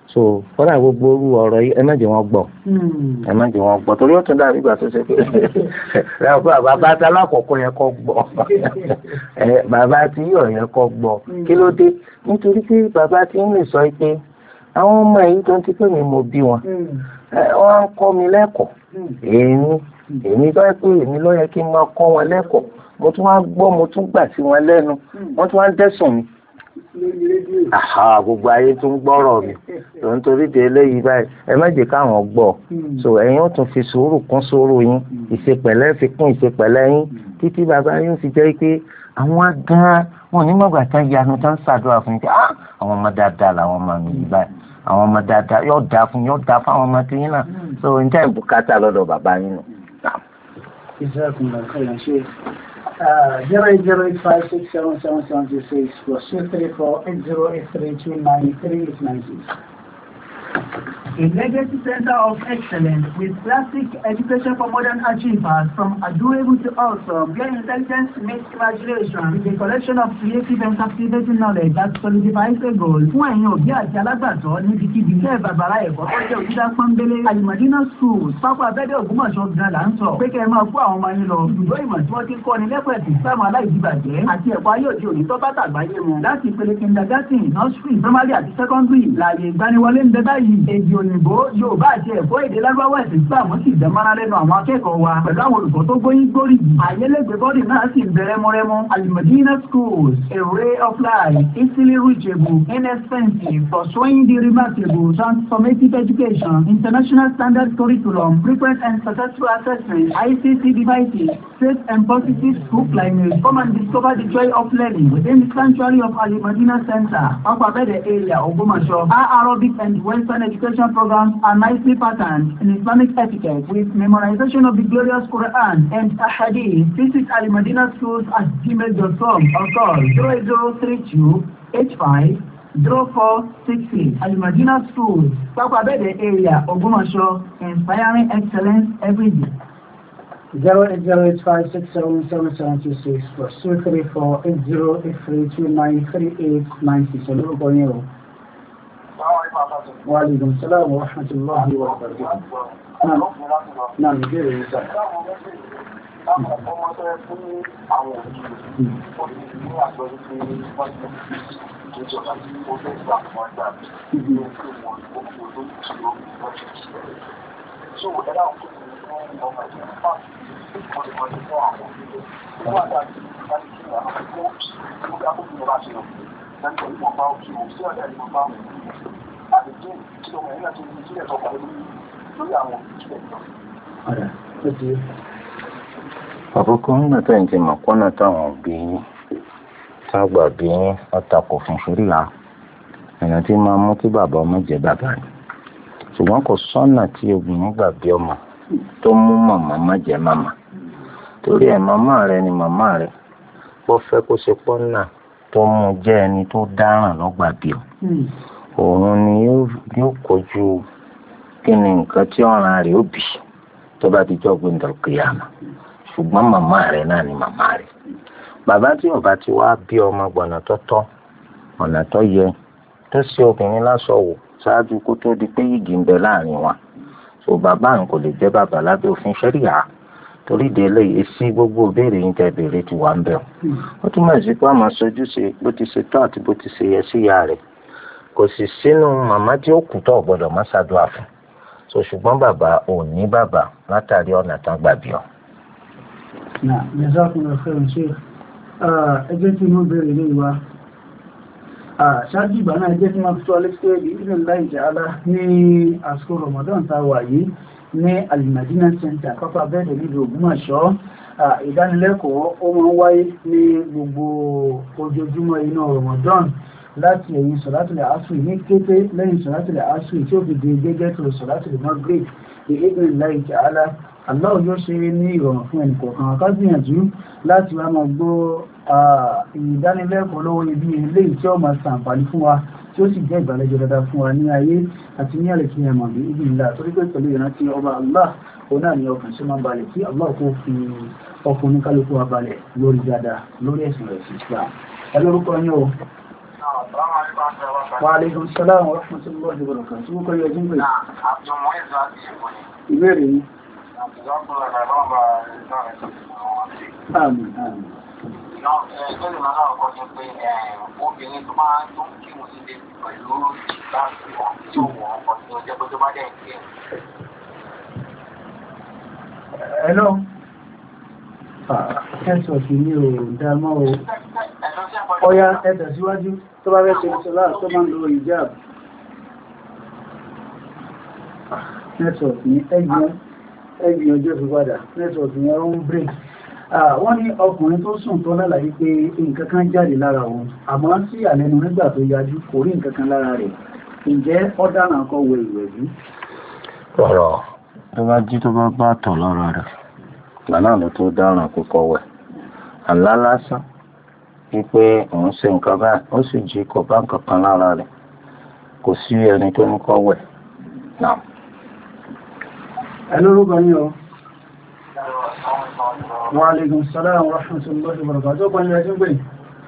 so kọ́dà gbogbo orú ọ̀rọ̀ yìí ẹ má jẹ́ wọn gbọ́ ẹ má jẹ́ wọn gbọ́ torí ó tún dàbí ìgbà tó ṣe pé bàbá tí alákọ̀ọ́kọ́ yẹ kọ́ gbọ́ bàbá tí yọ̀ yẹ kọ́ gbọ́ kí ló dé nítorí pé bàbá tí ń lè sọ pé àwọn ọmọ yìí tó ń ti pé mi mo bí wọn wọ́n ń kọ́ mi lẹ́kọ̀ọ́ èmi tó yẹ pé èmi ló yẹ kí n máa kọ́ wọn lẹ́kọ̀ọ́ mo tún wá gbọ́ mo tún gbà sí wọn lẹ́nu wọ́n tún wá ń dẹ́sùn mi. Gbogbo ayé tún gbọ́rọ̀ mi tó ń torí de eléyìí báyìí ẹ má jẹ́ káwọn gbọ́ so ẹ̀yin ó tún fi sùúrù kún sùúrù yín ìṣepẹ̀lẹ́ fi kún ìṣepẹ̀lẹ́ yín títí bàbá yín fi jẹ́ pé àwọn gan-an wọn ní mọ̀gbà tán yanu tán ṣàdúrà fún yín pé àwọn ọmọ dáadáa làwọn ọmọ mi yìí báyìí àwọn ọmọ dáadáa yóò dáa fún àwọn ọmọ tí yín náà so n jẹ́ ìbùkátà lọ́dọ̀ bàbá yín nù. 08085677726 plus 2348083293896. A legacy center of excellence with classic education for modern achievers from adorable to awesome, where intelligence meets imagination with a collection of creative and captivating knowledge that solidifies a goal. Fún ẹ̀yin òbí àti alágbàtọ́ níbikíbi iṣẹ́ bàbàrà ẹ̀kọ́ tó jẹ́ òjúdá pọ́nbélé Al-Madina Schools pápá abẹ́dẹ̀ Ògbómọ̀ṣọ́ gan là ń sọ pé kẹ́ ẹ máa kó àwọn ọmọ yín lọ ibùdó ìmọ̀ tí wọ́n ti ń kọ́ni lẹ́kọ̀ọ́ ẹ̀sìn sáàmù aláìdíbàjẹ́ àti ẹ̀kọ́ ayé òde òní tó bá tàgbáyé mu láti ìpele kindergarten nursery primary àti secondary láàyè ìgbaniwọlé ń bẹ báyìí èdè òyìnbó Yorùbá àti ẹ̀kọ́ èdè lágbàwọ ẹ̀sìn sáàmù sì dẹ́mọ́ra lẹ́nu àwọn akẹ́kọ̀ọ́ wa pẹ̀lú àwọn olùkọ́ tó gbóyìn gbórí àyẹlẹgbẹ bọ́dì náà sì ń bẹ̀rẹ̀ mọ́rẹ́mú Al-Madina Schools, a ray of light, easily reachable, inexpensive, pursuing the remarkable, transformative education, international standard curriculum, frequent and successful assessment, ICT devices, safe and positive school climate. Come and discover the joy of learning within the sanctuary of Al-Madina Center, Akwa-Bede area, Ògbómọ̀ṣọ́. Our Arabic and Western education programs are nicely patterned in Islamic etiquette with memorization of the glorious Quran and Ahadith. Visit Al-Madina Schools at gmail.com or call 0032850468. Al-Madina Schools, Akwa-Bede area, Ògbómọ̀ṣọ́, inspiring excellence every day. 08085677726 plus 2348083293896. Olórúkọ yẹn o. Wa alaikum salaam wa rahmatullahi wa barakatuh. Náà mi bèèrè ní sáà. Ọmọ tó ẹ fún àwọn òbí ní àgbẹ̀rẹ̀ pé wọ́n ti ìjọba tí ó fẹ́ gbà wọ́n gbà ní ojú wọn ó fi olóòtú tí ó wọ́n ti ṣẹlẹ̀. So ẹ̀dá òkú ni wọ́n ọmọ ẹ̀jẹ̀ fà ìkọlùkọlù fún àwọn òbí rẹ̀. Wọ́n àdájú láti kí àwọn ọmọ ó dá kó fún ọba ṣe lọ. Lẹ́nu ìmọ̀pá òkú sí ọ̀dà ìmọ̀pá òkú. Àdéjì tí ọmọ ẹ̀yìn àti ìdílé tó parí lórí àwọn ìdílé náà. Àkókò nígbà tó ń ti mọ̀ pọ́nà táwọn òbí tágbà bí ọ̀tàkù fún ṣúríà èèyàn tí máa mú kí bàbá ọmọ jẹ́ bàbá ni ṣùgbọ́n kò sọ́nà tí obìnrin gbà bí ọmọ tó mú màmá má jẹ́ màmá torí ẹ̀ màmá rẹ ni màmá rẹ bó fẹ́ kó ṣe pọ́nà tó mú jẹ́ ẹni tó dáràn lọ́gbà bí ọ òun ni yóò kojú kí ni nǹkan tí ọ̀ràn rẹ̀ ó bì tó bá ti jọ́ gbẹ̀ndọ̀kìyàmà ṣùgbọ́n màmá rẹ̀ náà ni màmá rẹ̀ bàbá tí ó bá ti wá bí ọmọ gbọ̀nà tó tọ́ ọ̀nà tó yẹ tó ṣe obìnrin lásọ̀wò ṣáájú kó tó di pé yìgì ń bẹ láàrin wa so bàbá n kò lè jẹ́ bàbá lábẹ́ òfin ṣẹ́ríà torí délé èsì gbogbo béèrè yín tẹ́ béèrè ti wà ń bẹ̀ ó túmọ̀ sí pé àmọ́ sojú ṣe bó ti ṣe tọ́ àti bó ti ṣe yẹ síyá rẹ̀ kò sì sínú màmá tí ó kù tó gbọ́dọ̀ má ṣàdúrà fún so ṣùgbọ́n bàbá ò ní bàbá látàrí ọ̀nà tán gbà bí ọ. Náà, jazakumullahu khairan Sheikh. Ẹjẹ́ tí mo bèèrè lè wá. Ṣáájú ìgbà náà ẹjẹ́ tí wọ́n fi tó alẹ́sẹ̀ bi'idhnillahi ta'ala ní àsìkò Ramadan tá wà yìí ní Al-Madina Center pápá bẹ́ẹ̀dẹ̀ nílùú Ògbómọ̀ṣọ́. Ìdánilẹ́kọ̀ọ́ ó máa ń wáyé ní gbogbo ojoojúmọ́ inú Ramadan láti ẹ̀yìn sọ̀látùlẹ̀ asri ní kété lẹ́yìn sọ̀látùlẹ̀ asri tí ó fi di gẹ́gẹ́ tó sọ̀látùlẹ̀ Maghrib bi'idhnillahi ta'ala. Allah yóò ṣe ní ìrọ̀rùn fún ẹnìkọ̀ọ̀kan akágbìyànjú láti wá máa gbọ́ ìdánilẹ́kọ̀ọ́ lọ́wọ́ ibi ilé tí ó máa ṣàǹfààní fún wa tí ó sì jẹ́ ìgbàlejò dáadáa fún wa ní ayé àti ní àlèkí ẹ̀mọ̀ bí ibi ìlà torí pé pẹ̀lú ìrántí ọba Allah òun náà ni ọkàn ṣe máa balẹ̀ tí Allah kó fi ọkùnrin kálukú wa balẹ̀ lórí dáadáa lórí ẹ̀sìn rẹ̀ sí Islam. Ẹ lórúkọ yín o. Wa alaikum salaam wa rahmatullahi warahmatullahi wabarakatuh. Wọ́n kọ́ yẹ ọdún pé. Ìbéèrè yìí. Àmín, àmín. Ẹgbẹ́ni máa náà kọ́ sí pé obìnrin tó máa tó kí mo sí pẹ̀lú láti wọ́n tí ó wọ́n ọkọ̀ tí ó jẹ́ pé tó bá dẹ̀ kí ẹ̀. Hello. Kẹ́sọ̀tì ní o dámọ́ o. Ọya ẹ̀dà síwájú tó bá rẹ̀ ṣe sọ́lá tó máa ń lo ìjáàbù. Nẹ́tọ̀ọ̀kì ní ẹgbìn ọjọ́ fi padà. Nẹ́tọ̀ọ̀kì ní ọrún break. Wọ́n ní ọkùnrin tó sùn tó lálàyé pé nǹkan kan jáde lára òun. Àmọ́ sí àlẹ́nu nígbà tó yájú kò rí nǹkan kan lára rẹ̀. Ǹjẹ́ ọ̀daràn kan wẹ ìwẹ̀bí? Ọ̀rọ̀ tó bá jí tó bá bá tọ̀ lọ́rọ̀ rẹ̀. Lánàá ló tó dáràn kókó wẹ̀. Àlá lásán wípé òun ṣe nǹkan báyìí ó sì jí kò bá nǹkan kan lára rẹ̀. Kò sí ẹni tó ní kó wẹ̀. Náà. Ẹ lórúkọ yín o. Wa alaikum salaam wa rahmatullahi wa barakatuh. Ọkọ̀ ni ẹjọ́ gbé.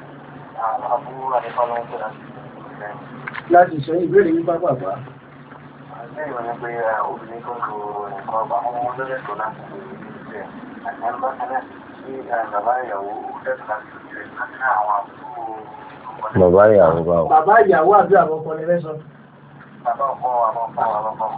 Láti ṣe ìbéèrè yí pápá bá. Ẹgbẹ́ ìwọ̀n pé obìnrin tó lo nǹkan ọgbà ọmọ lọ́rẹ̀ tó láti ṣe àjẹ́mbákanẹ́ sí bàbá ìyàwó lẹ́tọ̀ láti ṣe láti àwọn àbúrò. Bàbá ìyàwó báwo? Bàbá ìyàwó àbí àbọ̀kọ lè fẹ́ sọ. Bàbá ọkọ àbọ̀kọ.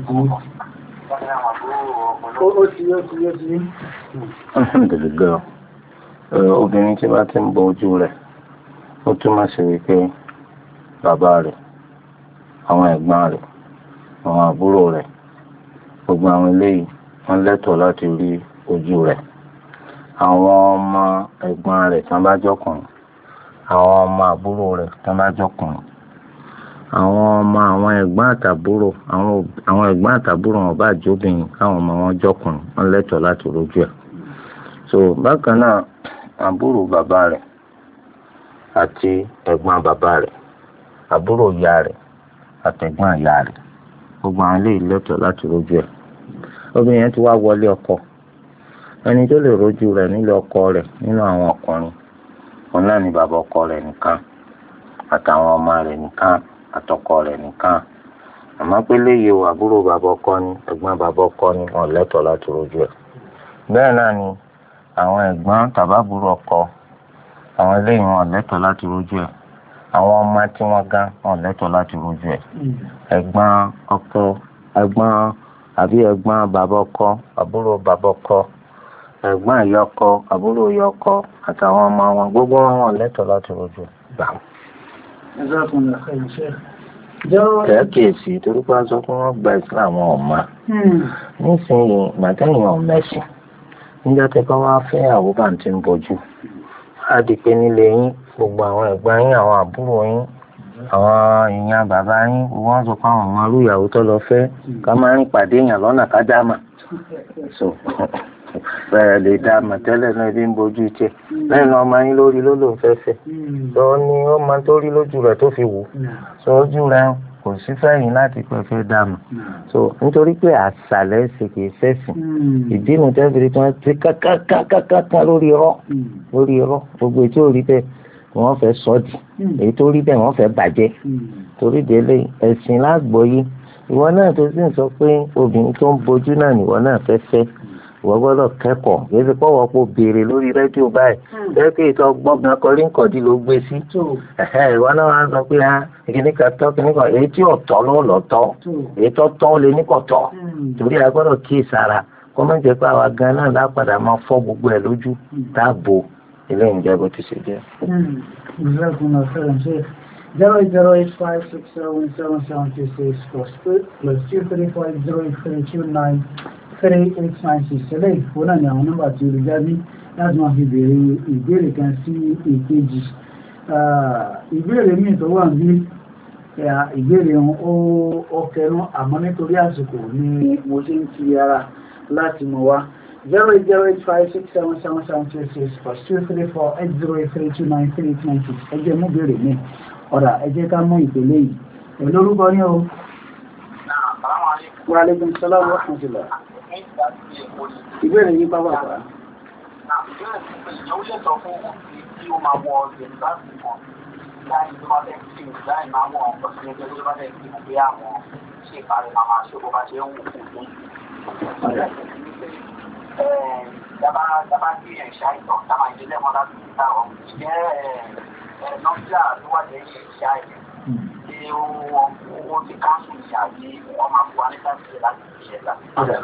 Ó ti yé. Alhamdulillah. Obìnrin tí bá ti ń bọ ojú rẹ̀, ó túmọ̀ sí wípé bàbá rẹ̀, àwọn ẹ̀gbọ́n rẹ̀, àwọn àbúrò rẹ̀, gbogbo àwọn eléyìí wọ́n lẹ́tọ̀ọ́ láti rí ojú rẹ̀. Àwọn ọmọ ẹ̀gbọ́n rẹ̀ tán bá jọkùnrin, àwọn ọmọ àbúrò rẹ̀ tán bá jọkùnrin, àwọn ọmọ àwọn ẹ̀gbọ́n àtàbúrò, àwọn ẹ̀gbọ́n àtàbúrò wọn bá jóbìnrin, káwọn ọmọ wọn jọkùnrin, wọ́n lẹ́tọ̀ọ́ láti rójú ẹ̀. So bákan náà àbúrò bàbá rẹ̀ àti ẹ̀gbọ́n bàbá rẹ̀, àbúrò ìyá rẹ̀ àtẹ̀gbọ́n ìyá rẹ̀, gbogbo àwọn eléyìí lẹ́tọ̀ọ́ láti rójú ẹ̀. Obìnrin yẹn ti wá wọlé ọkọ. Ẹni tó lè rójú rẹ̀ nílé ọkọ rẹ̀ nínú àwọn ọkùnrin, òun náà ni bàbá ọkọ rẹ̀ nìkan àtàwọn ọmọ rẹ̀ nìkan àtọkọ rẹ̀ nìkan. Àmọ́ pé léyìí o àbúrò bàbá ọkọ ni, ẹ̀gbọ́n bàbá ọkọ ni, wọ́n lẹ́tọ̀ọ́ láti rójú ẹ̀. Bẹ́ẹ̀ náà ni àwọn ẹ̀gbọ́n tàbábúrò ọkọ, àwọn eléyìí wọ́n lẹ́tọ̀ọ́ láti rójú ẹ̀. Àwọn ọmọ tí wọ́n gán wọ́n lẹ́tọ̀ọ́ láti rójú ẹ̀. Ẹ̀gbọ́n ọkọ, ẹ̀gbọ́n bàbá ọkọ, àbúrò bàbá ọkọ, ẹ̀gbọ́n ìyá ọkọ, àbúrò ìyá ọkọ àtàwọn ọmọ wọn, gbogbo wọn lẹ́tọ̀ọ́ láti rójú gbà. Kẹ́kẹ̀ẹ́sì torí pé aṣọ tí wọ́n gba Islam ọ̀ma. Nísìnyí màtẹ́yìn ọ̀mẹ́sìn. Níjọ́ tẹ́ bá wá fẹ́ àwòbá tí ń bọ̀jú. Á di pé nílé yín gbogbo àwọn ẹ̀gbọ́n yín, àwọn àbúrò yín, àwọn èèyàn bàbá yín, wọ́n sọ pé àwọn ọmọ arúyàwó tó lọ fẹ́ ká máa rìn pàdé èèyàn lọ́nà ká dáàmà. So bẹ́ẹ̀ lè dáàmà tẹ́lẹ̀ náà ibi ń bojú tiẹ̀. Lẹ́yìn ọmọ yín lórí ló lòún fẹ́fẹ́. Sọ ni ó máa tó rí lójú rẹ̀ tó fi wò. Sọ ojú rẹ̀ kò sí fẹ́yìn láti pẹ́fẹ́ dáàmà. So nítorí pé àṣàlẹ̀ ṣe kìí fẹ́sìn. Ìdí nu tẹ́bìrì tí wọ́n ti kákákákáká lórí irọ́ gbogbo ètò orí bẹ́ẹ̀ wọ́n fẹ́ sọ́ọ̀dì èyí tó rí bẹ́ẹ̀ wọ́n fẹ́ bàjẹ́. Torí délé ẹ̀sìn lágbọ́yé ìwọ náà tó sì ń sọ pé obìnrin tó ń bojú náà nìwọ náà fẹ́ ìwọ gbọ́dọ̀ kẹ́kọ̀ọ́ kìí ṣe pọ́wọ́ pò béèrè lórí rédíò báyìí bẹ́ẹ̀ pé ìtọ́ gbọ́ngàn kọrí nkọ̀dí ló gbé sí. Ìwọ náà wá sọ pé kìnnìkan tọ́ kìnnìkan èyí tí ọ̀tọ̀ ló lọ tọ́ èyí tó tọ́ lé ní kò tọ́ torí a gbọ́dọ̀ kíyè sára kó má jẹ́ pé àwa gan náà lápadà máa fọ́ gbogbo ẹ̀ lójú dáàbò ilé ìjẹ́ bó ti ṣe jẹ́. 08085677726+23408329386 eléyìí fún náà ni àwọn nọ́mbà tí olùjábí láti máa fi béèrè ìbéèrè kan sí èkejì. Ìbéèrè míì tó wà ní ìbéèrè ó kẹnu àmọ́ nítorí àsìkò ni mo ṣe ń fi ara láti mọ̀ wá 08085677726+23408329386 ẹjẹ́ mú béèrè mi ọ̀rà ẹjẹ́ ká mú ìpele yìí olórúkọ ní o. Wa alaikum salaam wa rahmatullah. Ìbéèrè yìí bá wà bá. láì tó bá fẹ́ kí láì máa wọ̀ ọ̀pọ̀ sí ẹgbẹ́ tó bá fẹ́ kí mọ̀ pé àwọn ṣe ìparí màmá ṣe bó bá ṣe ń wù kú fún. Dábàá kí ẹ̀ ṣáìtàn táwọn ìdílé wọn láti fi ta ọ̀ jẹ́ nọ́mbà tó wà lẹ́yìn ṣáìtàn tí ó ti káńsù ní àbí wọ́n máa fún wa ní káńsù láti fi ṣẹ̀dá.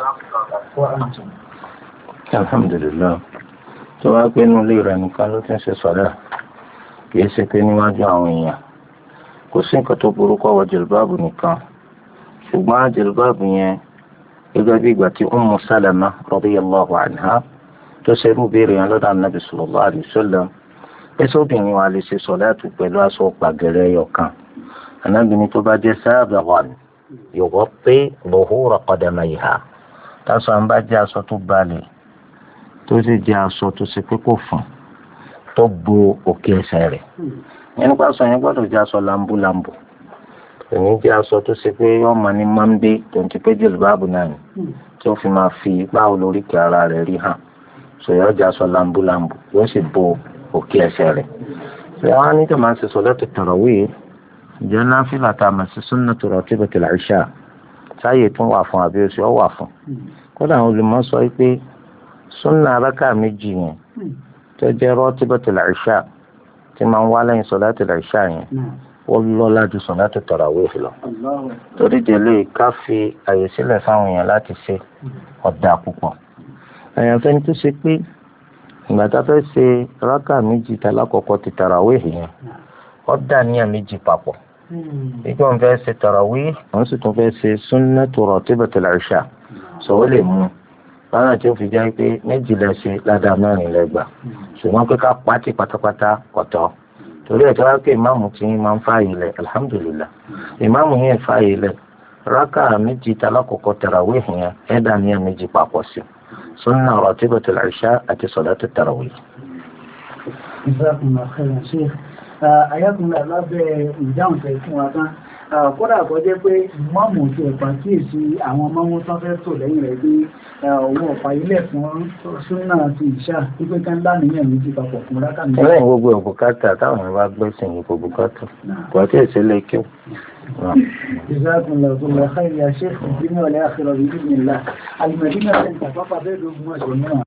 Alhamdulillah. Tó wá pé inú ilé rẹ̀ nìkan ló ti ń ṣe sọ̀rọ̀ kì í ṣe pé níwájú àwọn èèyàn kò sí nǹkan tó burú kó wọ jìlbáàbù nìkan ṣùgbọ́n jìlbáàbù yẹn gẹ́gẹ́ bí ìgbà tí Ummu Salama radiyallahu anha tó ṣe irú béèrè yẹn lọ́dọ̀ Ànábì sallallahu alaihi wasallam ẹsẹ̀ obìnrin wa lè ṣe sọ̀láàtù pẹ̀lú aṣọ pàgẹ́rẹ́ ẹyọkan Ànábì ní tó bá jẹ́ sábàgàn yughatti dhuhura qadamayha táṣọ à ń bá jẹ́ aṣọ tó balẹ̀ tó sì jẹ́ aṣọ tó ṣe pé kò fún tó bo òkè ẹsẹ̀ rẹ̀ yẹn nípa aṣọ yẹn gbọ́dọ̀ jẹ́ aṣọ lambulambu èmi jẹ́ aṣọ tó ṣe pé wọ́n máa ní máńbé tó ń ti pé jìlbáàbù náà ni tí ó fi máa fi báwo lóríkè ara rẹ̀ rí hàn sọ̀yọ́ jẹ́ aṣọ lambulambu yóò sì bo òkè ẹsẹ̀ rẹ̀ ṣé wọ́n á ní tó máa ń ṣe sọ̀látù tarawih jẹ́ náfìlà tá a máa ṣe sunnatu ratibatil isha sáyè tún wà fún àbí oṣù ọ̀ wà fún kódà àwọn olùmọ̀ sọ pé sunna arákà méjì yẹn tó jẹ́ ratibatul isha tí máa ń wá lẹ́yìn sọ̀látù isha yẹn wọ́n lọ́lá ju sọ̀látù tarawih lọ. torí délé ká fi àyè sílẹ̀ fáwọn èèyàn láti ṣe ọ̀dà púpọ̀. èèyàn fẹ́ni tó ṣe pé ìgbà tá a fẹ́ ṣe rákà méjì tálákọ̀ọ́kọ́ ti tarawih yẹn ó dà níyàn méjì papọ̀. ìgbà wọn fẹ́ ṣe tarawih wọn sì tún fẹ́ ṣe sunnatu ratibatul isha sọ̀wọ́ lè mú lọ́nà tí ó fi jẹ́ pé méjì lẹ́sẹ̀ ládàá mẹ́rin lẹ́gbàá ṣùgbọ́n pé ká pàtì pátápátá kọ̀tọ́ torí ẹ̀ tí wọ́n á pè ìmáàmù tí máa ń fààyè lẹ̀ alhamdulillah ìmáàmù yẹn fààyè lẹ̀ rákà méjì tálákọ̀ọ́kọ́ tarawih yẹn ẹ̀dá ní méjì papọ̀ sí sunna ratibatul isha àti salatu tarawih. Ayakunle lábẹ́ ìdáhùn tẹ̀ fún wa tán kódà kọ́ jẹ́ pé ìmáàmù ti ẹ̀pà kíyèsí àwọn ọmọ tó fẹ́ tò lẹ́yìn rẹ̀ pé òun ọ̀pá ilẹ̀ fún súnà àti ìṣà wípé ká ń láníyàn méjì papọ̀ fún rákà méjì. lẹ́yìn gbogbo òbúkátà táwọn ẹ̀ bá gbẹ́sìn ní òbúkátà kò tí ì sílẹ̀ kí o. Jazakumullahu khairan ya Sheikh ìdíní ọ̀lẹ́ àfẹ́rọ̀ ìdíní ńlá. Al-Madina Center pápá bẹ́ẹ̀ ló mú ọ̀sẹ̀ náà.